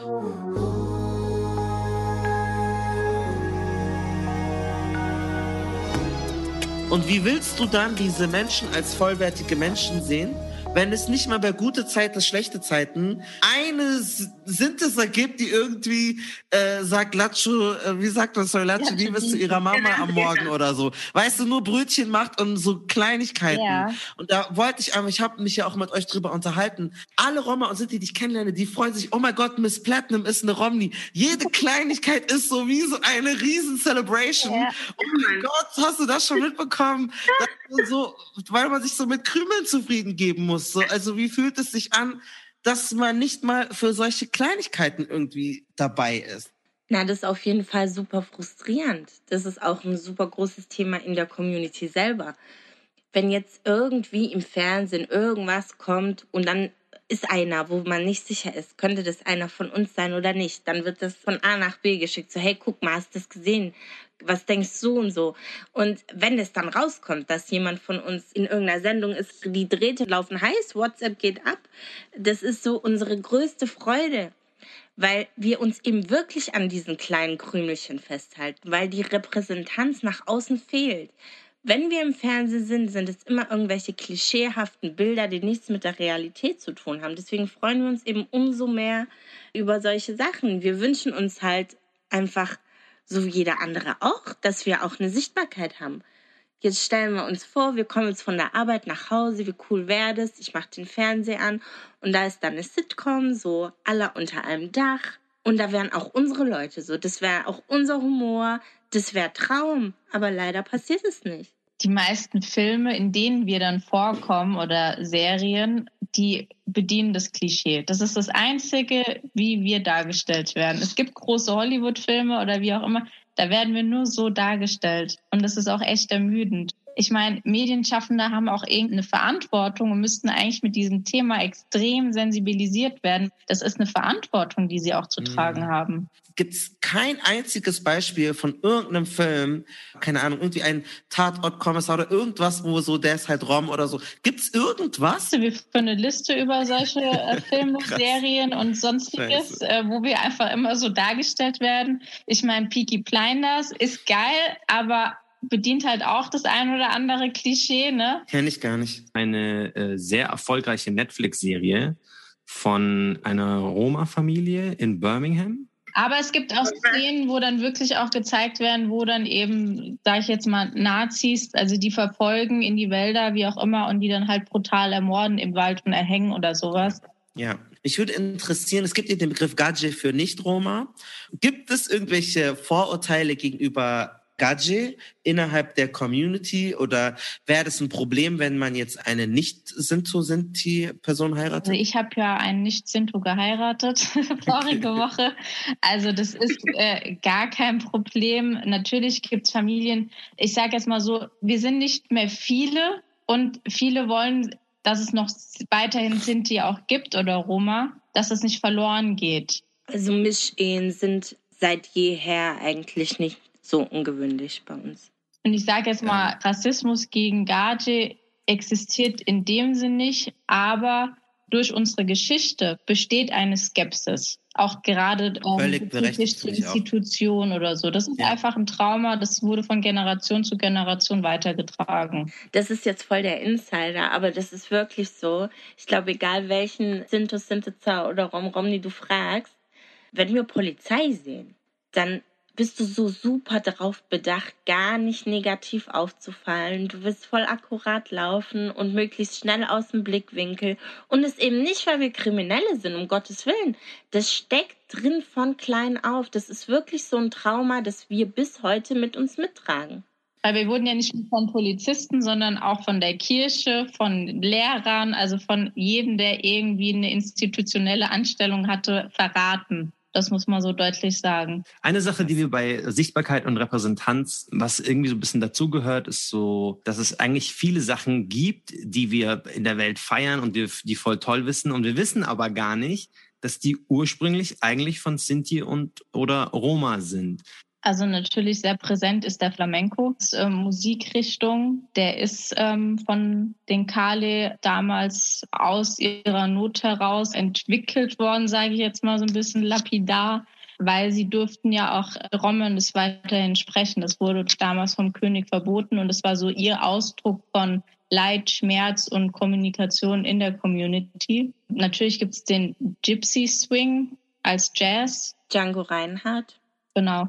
Mhm. Und wie willst du dann diese Menschen als vollwertige Menschen sehen, wenn es nicht mal bei gute Zeiten, schlechte Zeiten eine Synthesa gibt, die irgendwie äh, sagt, Lacho, äh, wie sagt man, sorry, Lacho, wie bist du ihrer Mama am Morgen oder so. Weißt du, nur Brötchen macht und so Kleinigkeiten. Ja. Und da wollte ich einfach, ich habe mich ja auch mit euch drüber unterhalten, alle Roma und Sinti, die ich kennenlerne, die freuen sich, oh mein Gott, Miss Platinum ist eine Romney. Jede Kleinigkeit ist so wie so eine riesen Celebration. Ja. Oh mein Gott, hast du das schon mitbekommen? Das so, weil man sich so mit Krümeln zufrieden geben muss. So, also wie fühlt es sich an, dass man nicht mal für solche Kleinigkeiten irgendwie dabei ist? Na, das ist auf jeden Fall super frustrierend. Das ist auch ein super großes Thema in der Community selber. Wenn jetzt irgendwie im Fernsehen irgendwas kommt und dann ist einer, wo man nicht sicher ist, könnte das einer von uns sein oder nicht, dann wird das von A nach B geschickt. So, hey, guck mal, hast du das gesehen? Was denkst du und so? Und wenn es dann rauskommt, dass jemand von uns in irgendeiner Sendung ist, die Drähte laufen heiß, WhatsApp geht ab, das ist so unsere größte Freude, weil wir uns eben wirklich an diesen kleinen Krümelchen festhalten, weil die Repräsentanz nach außen fehlt. Wenn wir im Fernsehen sind, sind es immer irgendwelche klischeehaften Bilder, die nichts mit der Realität zu tun haben. Deswegen freuen wir uns eben umso mehr über solche Sachen. Wir wünschen uns halt einfach, so wie jeder andere auch, dass wir auch eine Sichtbarkeit haben. Jetzt stellen wir uns vor, wir kommen jetzt von der Arbeit nach Hause, wie cool wäre das? Ich mache den Fernseher an und da ist dann eine Sitcom, so alle unter einem Dach. Und da wären auch unsere Leute so. Das wäre auch unser Humor, das wäre Traum. Aber leider passiert es nicht. die meisten Filme, in denen wir dann vorkommen oder Serien, die bedienen das Klischee. Das ist das Einzige, wie wir dargestellt werden. Es gibt große Hollywood-Filme oder wie auch immer, da werden wir nur so dargestellt. Und das ist auch echt ermüdend. Ich meine, Medienschaffende haben auch irgendeine Verantwortung und müssten eigentlich mit diesem Thema extrem sensibilisiert werden. Das ist eine Verantwortung, die sie auch zu tragen haben. Gibt es kein einziges Beispiel von irgendeinem Film, keine Ahnung, irgendwie ein Tatortkommissar oder irgendwas, wo so, der ist halt Rom oder so. Gibt es irgendwas? Wir für eine Liste über solche äh, Filme, Serien und Sonstiges, äh, wo wir einfach immer so dargestellt werden. Ich meine, Peaky Blinders ist geil, aber bedient halt auch das ein oder andere Klischee, ne? Kenn ich gar nicht. Eine äh, sehr erfolgreiche Netflix-Serie von einer Roma-Familie in Birmingham. Aber es gibt auch Szenen, wo dann wirklich auch gezeigt werden, wo dann eben, sag ich jetzt mal, Nazis, also die verfolgen in die Wälder, wie auch immer, und die dann halt brutal ermorden im Wald und erhängen oder sowas. Ja, mich würde interessieren, es gibt ja den Begriff Gadje für Nicht-Roma. Gibt es irgendwelche Vorurteile gegenüber Gadje innerhalb der Community oder wäre das ein Problem, wenn man jetzt eine Nicht-Sinto-Sinti-Person heiratet? Also ich habe ja einen Nicht-Sinto geheiratet vorige Woche. Also das ist äh, gar kein Problem. Natürlich gibt es Familien, ich sage jetzt mal so, wir sind nicht mehr viele und viele wollen, dass es noch weiterhin Sinti auch gibt oder Roma, dass es nicht verloren geht. Also Mischehen sind seit jeher eigentlich nicht so ungewöhnlich bei uns. Und ich sage jetzt mal, Rassismus gegen Gadje existiert in dem Sinn nicht, aber durch unsere Geschichte besteht eine Skepsis. Auch gerade ähm, bezüglich der Institution oder so. Das ist ja einfach ein Trauma, das wurde von Generation zu Generation weitergetragen. Das ist jetzt voll der Insider, aber das ist wirklich so. Ich glaube, egal welchen Sinto, Sintiza oder Rom Romni du fragst, wenn wir Polizei sehen, dann bist du so super darauf bedacht, gar nicht negativ aufzufallen. Du willst voll akkurat laufen und möglichst schnell aus dem Blickwinkel. Und es eben nicht, weil wir Kriminelle sind, um Gottes Willen. Das steckt drin von klein auf. Das ist wirklich so ein Trauma, das wir bis heute mit uns mittragen. Weil wir wurden ja nicht nur von Polizisten, sondern auch von der Kirche, von Lehrern, also von jedem, der irgendwie eine institutionelle Anstellung hatte, verraten. Das muss man so deutlich sagen. Eine Sache, die wir bei Sichtbarkeit und Repräsentanz, was irgendwie so ein bisschen dazugehört, ist so, dass es eigentlich viele Sachen gibt, die wir in der Welt feiern und die, die voll toll wissen. Und wir wissen aber gar nicht, dass die ursprünglich eigentlich von Sinti und oder Roma sind. Also natürlich sehr präsent ist der Flamenco, äh, Musikrichtung. Der ist ähm, von den Kale damals aus ihrer Not heraus entwickelt worden, sage ich jetzt mal so ein bisschen lapidar, weil sie durften ja auch Romanisch weiterhin sprechen. Das wurde damals vom König verboten und es war so ihr Ausdruck von Leid, Schmerz und Kommunikation in der Community. Natürlich gibt es den Gypsy Swing als Jazz. Django Reinhardt. Genau.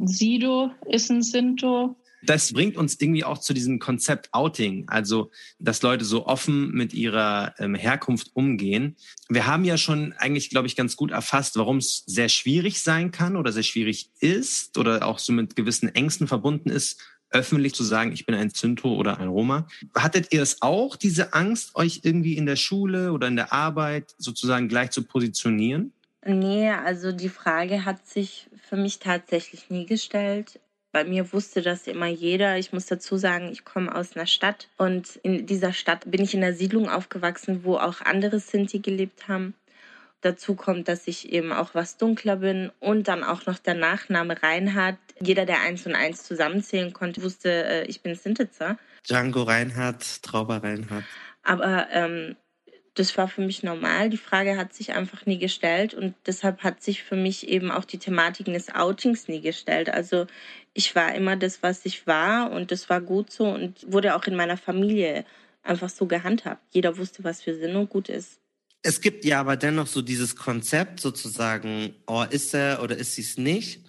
Sido ist ein Sinto. Das bringt uns irgendwie auch zu diesem Konzept Outing, also dass Leute so offen mit ihrer ähm, Herkunft umgehen. Wir haben ja schon eigentlich, glaube ich, ganz gut erfasst, warum es sehr schwierig sein kann oder sehr schwierig ist oder auch so mit gewissen Ängsten verbunden ist, öffentlich zu sagen, ich bin ein Sinto oder ein Roma. Hattet ihr es auch, diese Angst, euch irgendwie in der Schule oder in der Arbeit sozusagen gleich zu positionieren? Nee, also die Frage hat sich für mich tatsächlich nie gestellt. Bei mir wusste das immer jeder. Ich muss dazu sagen, ich komme aus einer Stadt und in dieser Stadt bin ich in einer Siedlung aufgewachsen, wo auch andere Sinti gelebt haben. Dazu kommt, dass ich eben auch was dunkler bin und dann auch noch der Nachname Reinhardt. Jeder, der eins und eins zusammenzählen konnte, wusste, ich bin Sintiza. Django Reinhardt, Trauber Reinhardt. Aber ähm, das war für mich normal. Die Frage hat sich einfach nie gestellt und deshalb hat sich für mich eben auch die Thematik des Outings nie gestellt. Also ich war immer das, was ich war und das war gut so und wurde auch in meiner Familie einfach so gehandhabt. Jeder wusste, was wir sind und gut ist. Es gibt ja aber dennoch so dieses Konzept sozusagen, oh, ist er oder ist sie es nicht?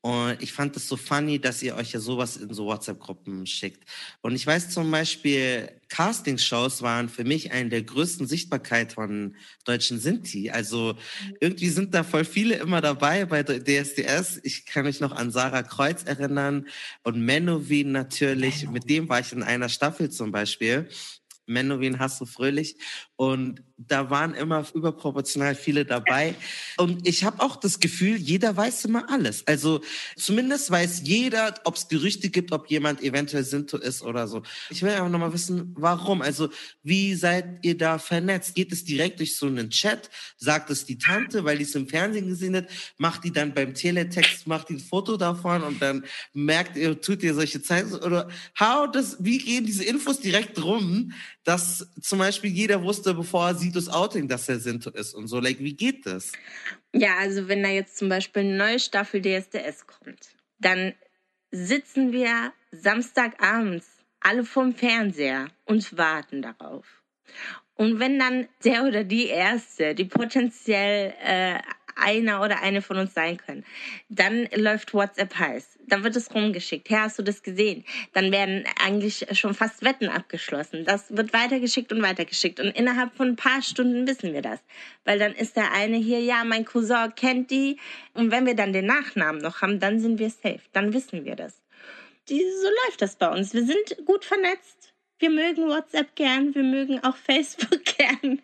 Und ich fand es so funny, dass ihr euch ja sowas in so WhatsApp-Gruppen schickt. Und ich weiß zum Beispiel, Castingshows waren für mich eine der größten Sichtbarkeit von deutschen Sinti. Also irgendwie sind da voll viele immer dabei bei D S D S. Ich kann mich noch an Sarah Kreuz erinnern und Menowin natürlich. Mit dem war ich in einer Staffel zum Beispiel. Menowin, Hast du fröhlich. Und da waren immer überproportional viele dabei. Und ich habe auch das Gefühl, jeder weiß immer alles. Also zumindest weiß jeder, ob es Gerüchte gibt, ob jemand eventuell Sinto ist oder so. Ich will einfach nochmal wissen, warum? Also wie seid ihr da vernetzt? Geht es direkt durch so einen Chat? Sagt es die Tante, weil die es im Fernsehen gesehen hat? Macht die dann beim Teletext, macht die ein Foto davon und dann merkt ihr, tut ihr solche Zeichen? Oder how das, wie gehen diese Infos direkt rum, dass zum Beispiel jeder wusste, bevor Sitos Outing, dass er Sinto ist und so. Like, wie geht das? Ja, also wenn da jetzt zum Beispiel eine neue Staffel D S D S kommt, dann sitzen wir Samstagabends alle vorm Fernseher und warten darauf. Und wenn dann der oder die Erste, die potenziell äh, einer oder eine von uns sein können, dann läuft WhatsApp heiß. Dann wird es rumgeschickt. Hey, hast du das gesehen? Dann werden eigentlich schon fast Wetten abgeschlossen. Das wird weitergeschickt und weitergeschickt. Und innerhalb von ein paar Stunden wissen wir das. Weil dann ist der eine hier, ja, mein Cousin kennt die. Und wenn wir dann den Nachnamen noch haben, dann sind wir safe. Dann wissen wir das. Die, so läuft das bei uns. Wir sind gut vernetzt. Wir mögen WhatsApp gern, wir mögen auch Facebook gern.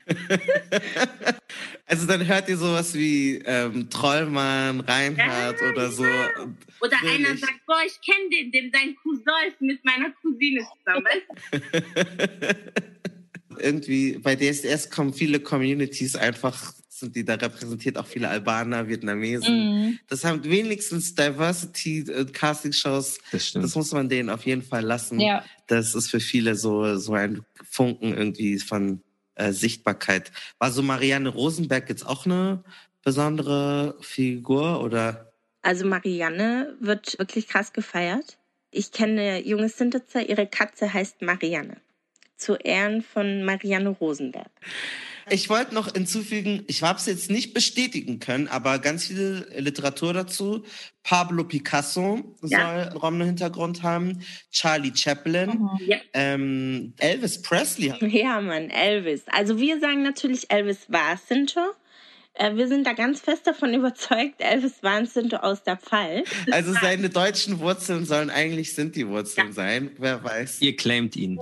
Also dann hört ihr sowas wie ähm, Trollmann, Reinhard ja, oder so. Ja. Oder wirklich? Einer sagt, boah, ich kenne den, dem sein Cousin ist mit meiner Cousine zusammen. Irgendwie bei D S D S kommen viele Communities einfach, sind die da repräsentiert, auch viele Albaner, Vietnamesen. Mhm. Das haben wenigstens Diversity-Casting-Shows. Das stimmt. Das muss man denen auf jeden Fall lassen. Ja. Das ist für viele so, so ein Funken irgendwie von äh, Sichtbarkeit. War so Marianne Rosenberg jetzt auch eine besondere Figur, oder? Also Marianne wird wirklich krass gefeiert. Ich kenne junge Sintetzer, ihre Katze heißt Marianne. Zu Ehren von Marianne Rosenberg. Ich wollte noch hinzufügen, ich habe es jetzt nicht bestätigen können, aber ganz viel Literatur dazu. Pablo Picasso ja. soll einen Romno-Hintergrund haben, Charlie Chaplin, mhm. ja. ähm, Elvis Presley. Ja, Mann, Elvis. Also wir sagen natürlich, Elvis war Sinto. Wir sind da ganz fest davon überzeugt, Elvis war ein Sinto aus der Pfalz. Also seine deutschen Wurzeln sollen eigentlich Sinti-Wurzeln ja. sein, wer weiß. Ihr claimt ihn.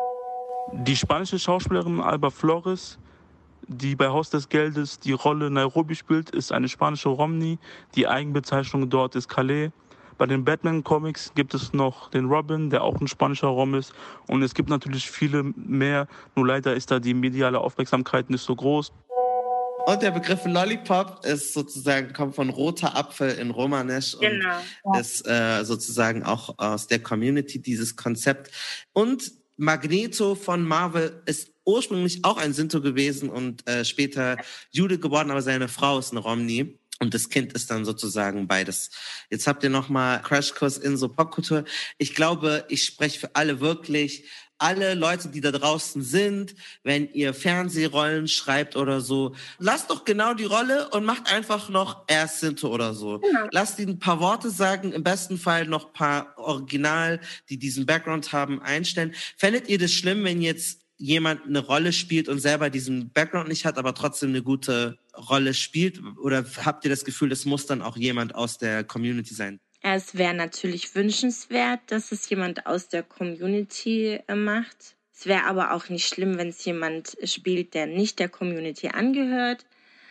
Die spanische Schauspielerin Alba Flores, die bei Haus des Geldes die Rolle Nairobi spielt, ist eine spanische Romni. Die Eigenbezeichnung dort ist Calais. Bei den Batman-Comics gibt es noch den Robin, der auch ein spanischer Rom ist. Und es gibt natürlich viele mehr, nur leider ist da die mediale Aufmerksamkeit nicht so groß. Und der Begriff Lollipop ist sozusagen, kommt von roter Apfel in Romanisch und genau. ist äh, sozusagen auch aus der Community dieses Konzept. Und Magneto von Marvel ist ursprünglich auch ein Sinto gewesen und äh, später Jude geworden, aber seine Frau ist eine Romni. Und das Kind ist dann sozusagen beides. Jetzt habt ihr nochmal Crashkurs in so Popkultur. Ich glaube, ich spreche für alle wirklich, alle Leute, die da draußen sind, wenn ihr Fernsehrollen schreibt oder so, lasst doch genau die Rolle und macht einfach noch erst Sinto oder so. Genau. Lasst ihnen ein paar Worte sagen, im besten Fall noch ein paar Original, die diesen Background haben, einstellen. Fändet ihr das schlimm, wenn jetzt jemand eine Rolle spielt und selber diesen Background nicht hat, aber trotzdem eine gute Rolle spielt? Oder habt ihr das Gefühl, das muss dann auch jemand aus der Community sein? Es wäre natürlich wünschenswert, dass es jemand aus der Community macht. Es wäre aber auch nicht schlimm, wenn es jemand spielt, der nicht der Community angehört.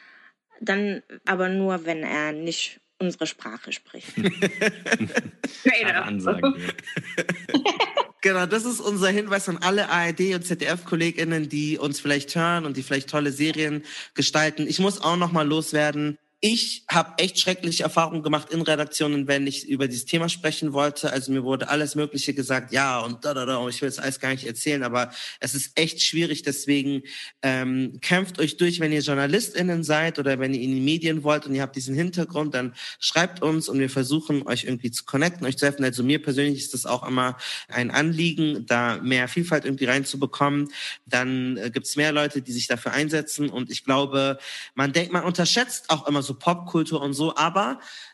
Dann aber nur, wenn er nicht unsere Sprache spricht. Ansage. Genau, das ist unser Hinweis an alle A R D- und Z D F-KollegInnen, die uns vielleicht hören und die vielleicht tolle Serien gestalten. Ich muss auch noch mal loswerden. Ich habe echt schreckliche Erfahrungen gemacht in Redaktionen, wenn ich über dieses Thema sprechen wollte. Also mir wurde alles Mögliche gesagt, ja und da, da, da. Ich will jetzt alles gar nicht erzählen, aber es ist echt schwierig. Deswegen ähm, kämpft euch durch, wenn ihr JournalistInnen seid oder wenn ihr in die Medien wollt und ihr habt diesen Hintergrund, dann schreibt uns und wir versuchen, euch irgendwie zu connecten, euch zu helfen. Also mir persönlich ist das auch immer ein Anliegen, da mehr Vielfalt irgendwie reinzubekommen. Dann äh, gibt es mehr Leute, die sich dafür einsetzen und ich glaube, man denkt, man unterschätzt auch immer so Popkultur und so, aber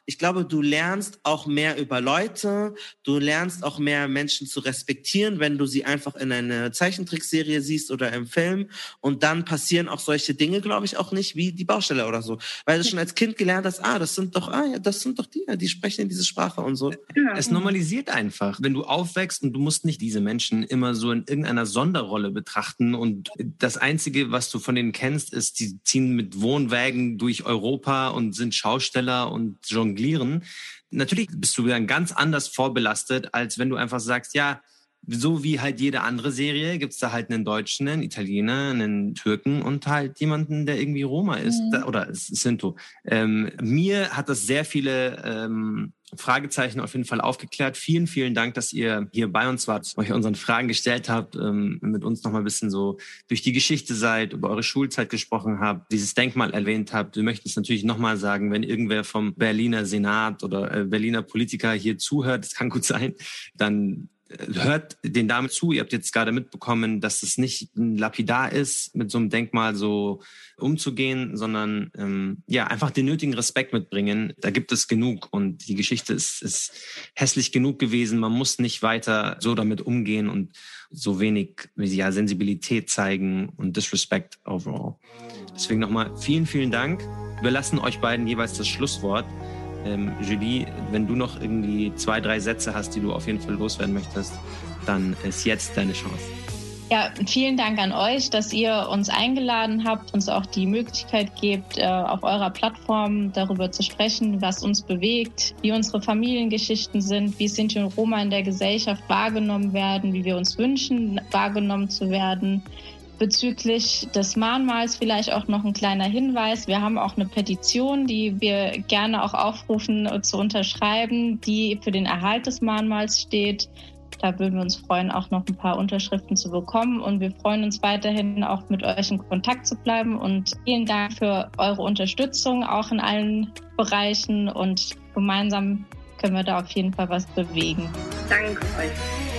ich glaube, du lernst auch mehr über Leute, du lernst auch mehr Menschen zu respektieren, wenn du sie einfach in einer Zeichentrickserie siehst oder im Film. Und dann passieren auch solche Dinge, glaube ich, auch nicht wie die Baustelle oder so. Weil du schon als Kind gelernt hast, ah, das sind doch, ah, ja, das sind doch die, die sprechen diese Sprache und so. Es normalisiert einfach. Wenn du aufwächst und du musst nicht diese Menschen immer so in irgendeiner Sonderrolle betrachten und das Einzige, was du von denen kennst, ist, die ziehen mit Wohnwägen durch Europa und sind Schausteller und jonglieren. Natürlich bist du dann ganz anders vorbelastet, als wenn du einfach sagst, ja, so wie halt jede andere Serie gibt's da halt einen Deutschen, einen Italiener, einen Türken und halt jemanden, der irgendwie Roma ist, mhm. oder Sinto. Ähm, mir hat das sehr viele ähm, Fragezeichen auf jeden Fall aufgeklärt. Vielen, vielen Dank, dass ihr hier bei uns wart, euch unseren Fragen gestellt habt, ähm, mit uns noch mal ein bisschen so durch die Geschichte seid, über eure Schulzeit gesprochen habt, dieses Denkmal erwähnt habt. Wir möchten es natürlich noch mal sagen, wenn irgendwer vom Berliner Senat oder äh, Berliner Politiker hier zuhört, das kann gut sein, dann hört den Damen zu. Ihr habt jetzt gerade mitbekommen, dass es nicht ein Lapidar ist, mit so einem Denkmal so umzugehen, sondern ähm, ja einfach den nötigen Respekt mitbringen. Da gibt es genug und die Geschichte ist, ist hässlich genug gewesen. Man muss nicht weiter so damit umgehen und so wenig ja, Sensibilität zeigen und Disrespect overall. Deswegen nochmal vielen, vielen Dank. Wir lassen euch beiden jeweils das Schlusswort. Ähm, Julie, wenn du noch irgendwie zwei, drei Sätze hast, die du auf jeden Fall loswerden möchtest, dann ist jetzt deine Chance. Ja, vielen Dank an euch, dass ihr uns eingeladen habt, uns auch die Möglichkeit gebt, auf eurer Plattform darüber zu sprechen, was uns bewegt, wie unsere Familiengeschichten sind, wie Sinti und Roma in der Gesellschaft wahrgenommen werden, wie wir uns wünschen, wahrgenommen zu werden. Bezüglich des Mahnmals vielleicht auch noch ein kleiner Hinweis. Wir haben auch eine Petition, die wir gerne auch aufrufen zu unterschreiben, die für den Erhalt des Mahnmals steht. Da würden wir uns freuen, auch noch ein paar Unterschriften zu bekommen. Und wir freuen uns weiterhin auch mit euch in Kontakt zu bleiben. Und vielen Dank für eure Unterstützung, auch in allen Bereichen. Und gemeinsam können wir da auf jeden Fall was bewegen. Danke euch.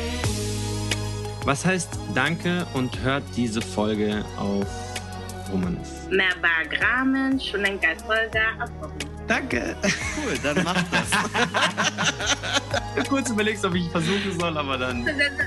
Was heißt Danke und hört diese Folge auf Romanisch? Merbagramen, Shunen Folge auf Danke. Cool, dann mach das. Ich hab kurz überlegt, ob ich versuchen soll, aber dann...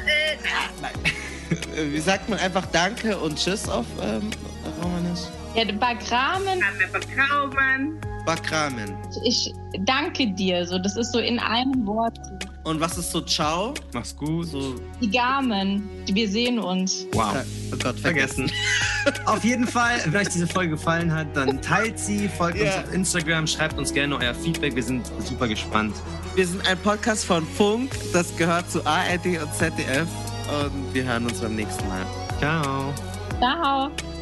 Wie sagt man einfach Danke und Tschüss auf ähm, Romanisch? Ja, Bagramen. Bagramen. Bagramen. Ich danke dir, so das ist so in einem Wort. Und was ist so Ciao? Mach's gut. So die Gamen, wir sehen uns. Wow. Oh Gott, vergessen. Auf jeden Fall, wenn euch diese Folge gefallen hat, dann teilt sie, folgt yeah. uns auf Instagram, schreibt uns gerne euer Feedback. Wir sind super gespannt. Wir sind ein Podcast von Funk, das gehört zu A R D und Z D F. Und wir hören uns beim nächsten Mal. Ciao. Ciao.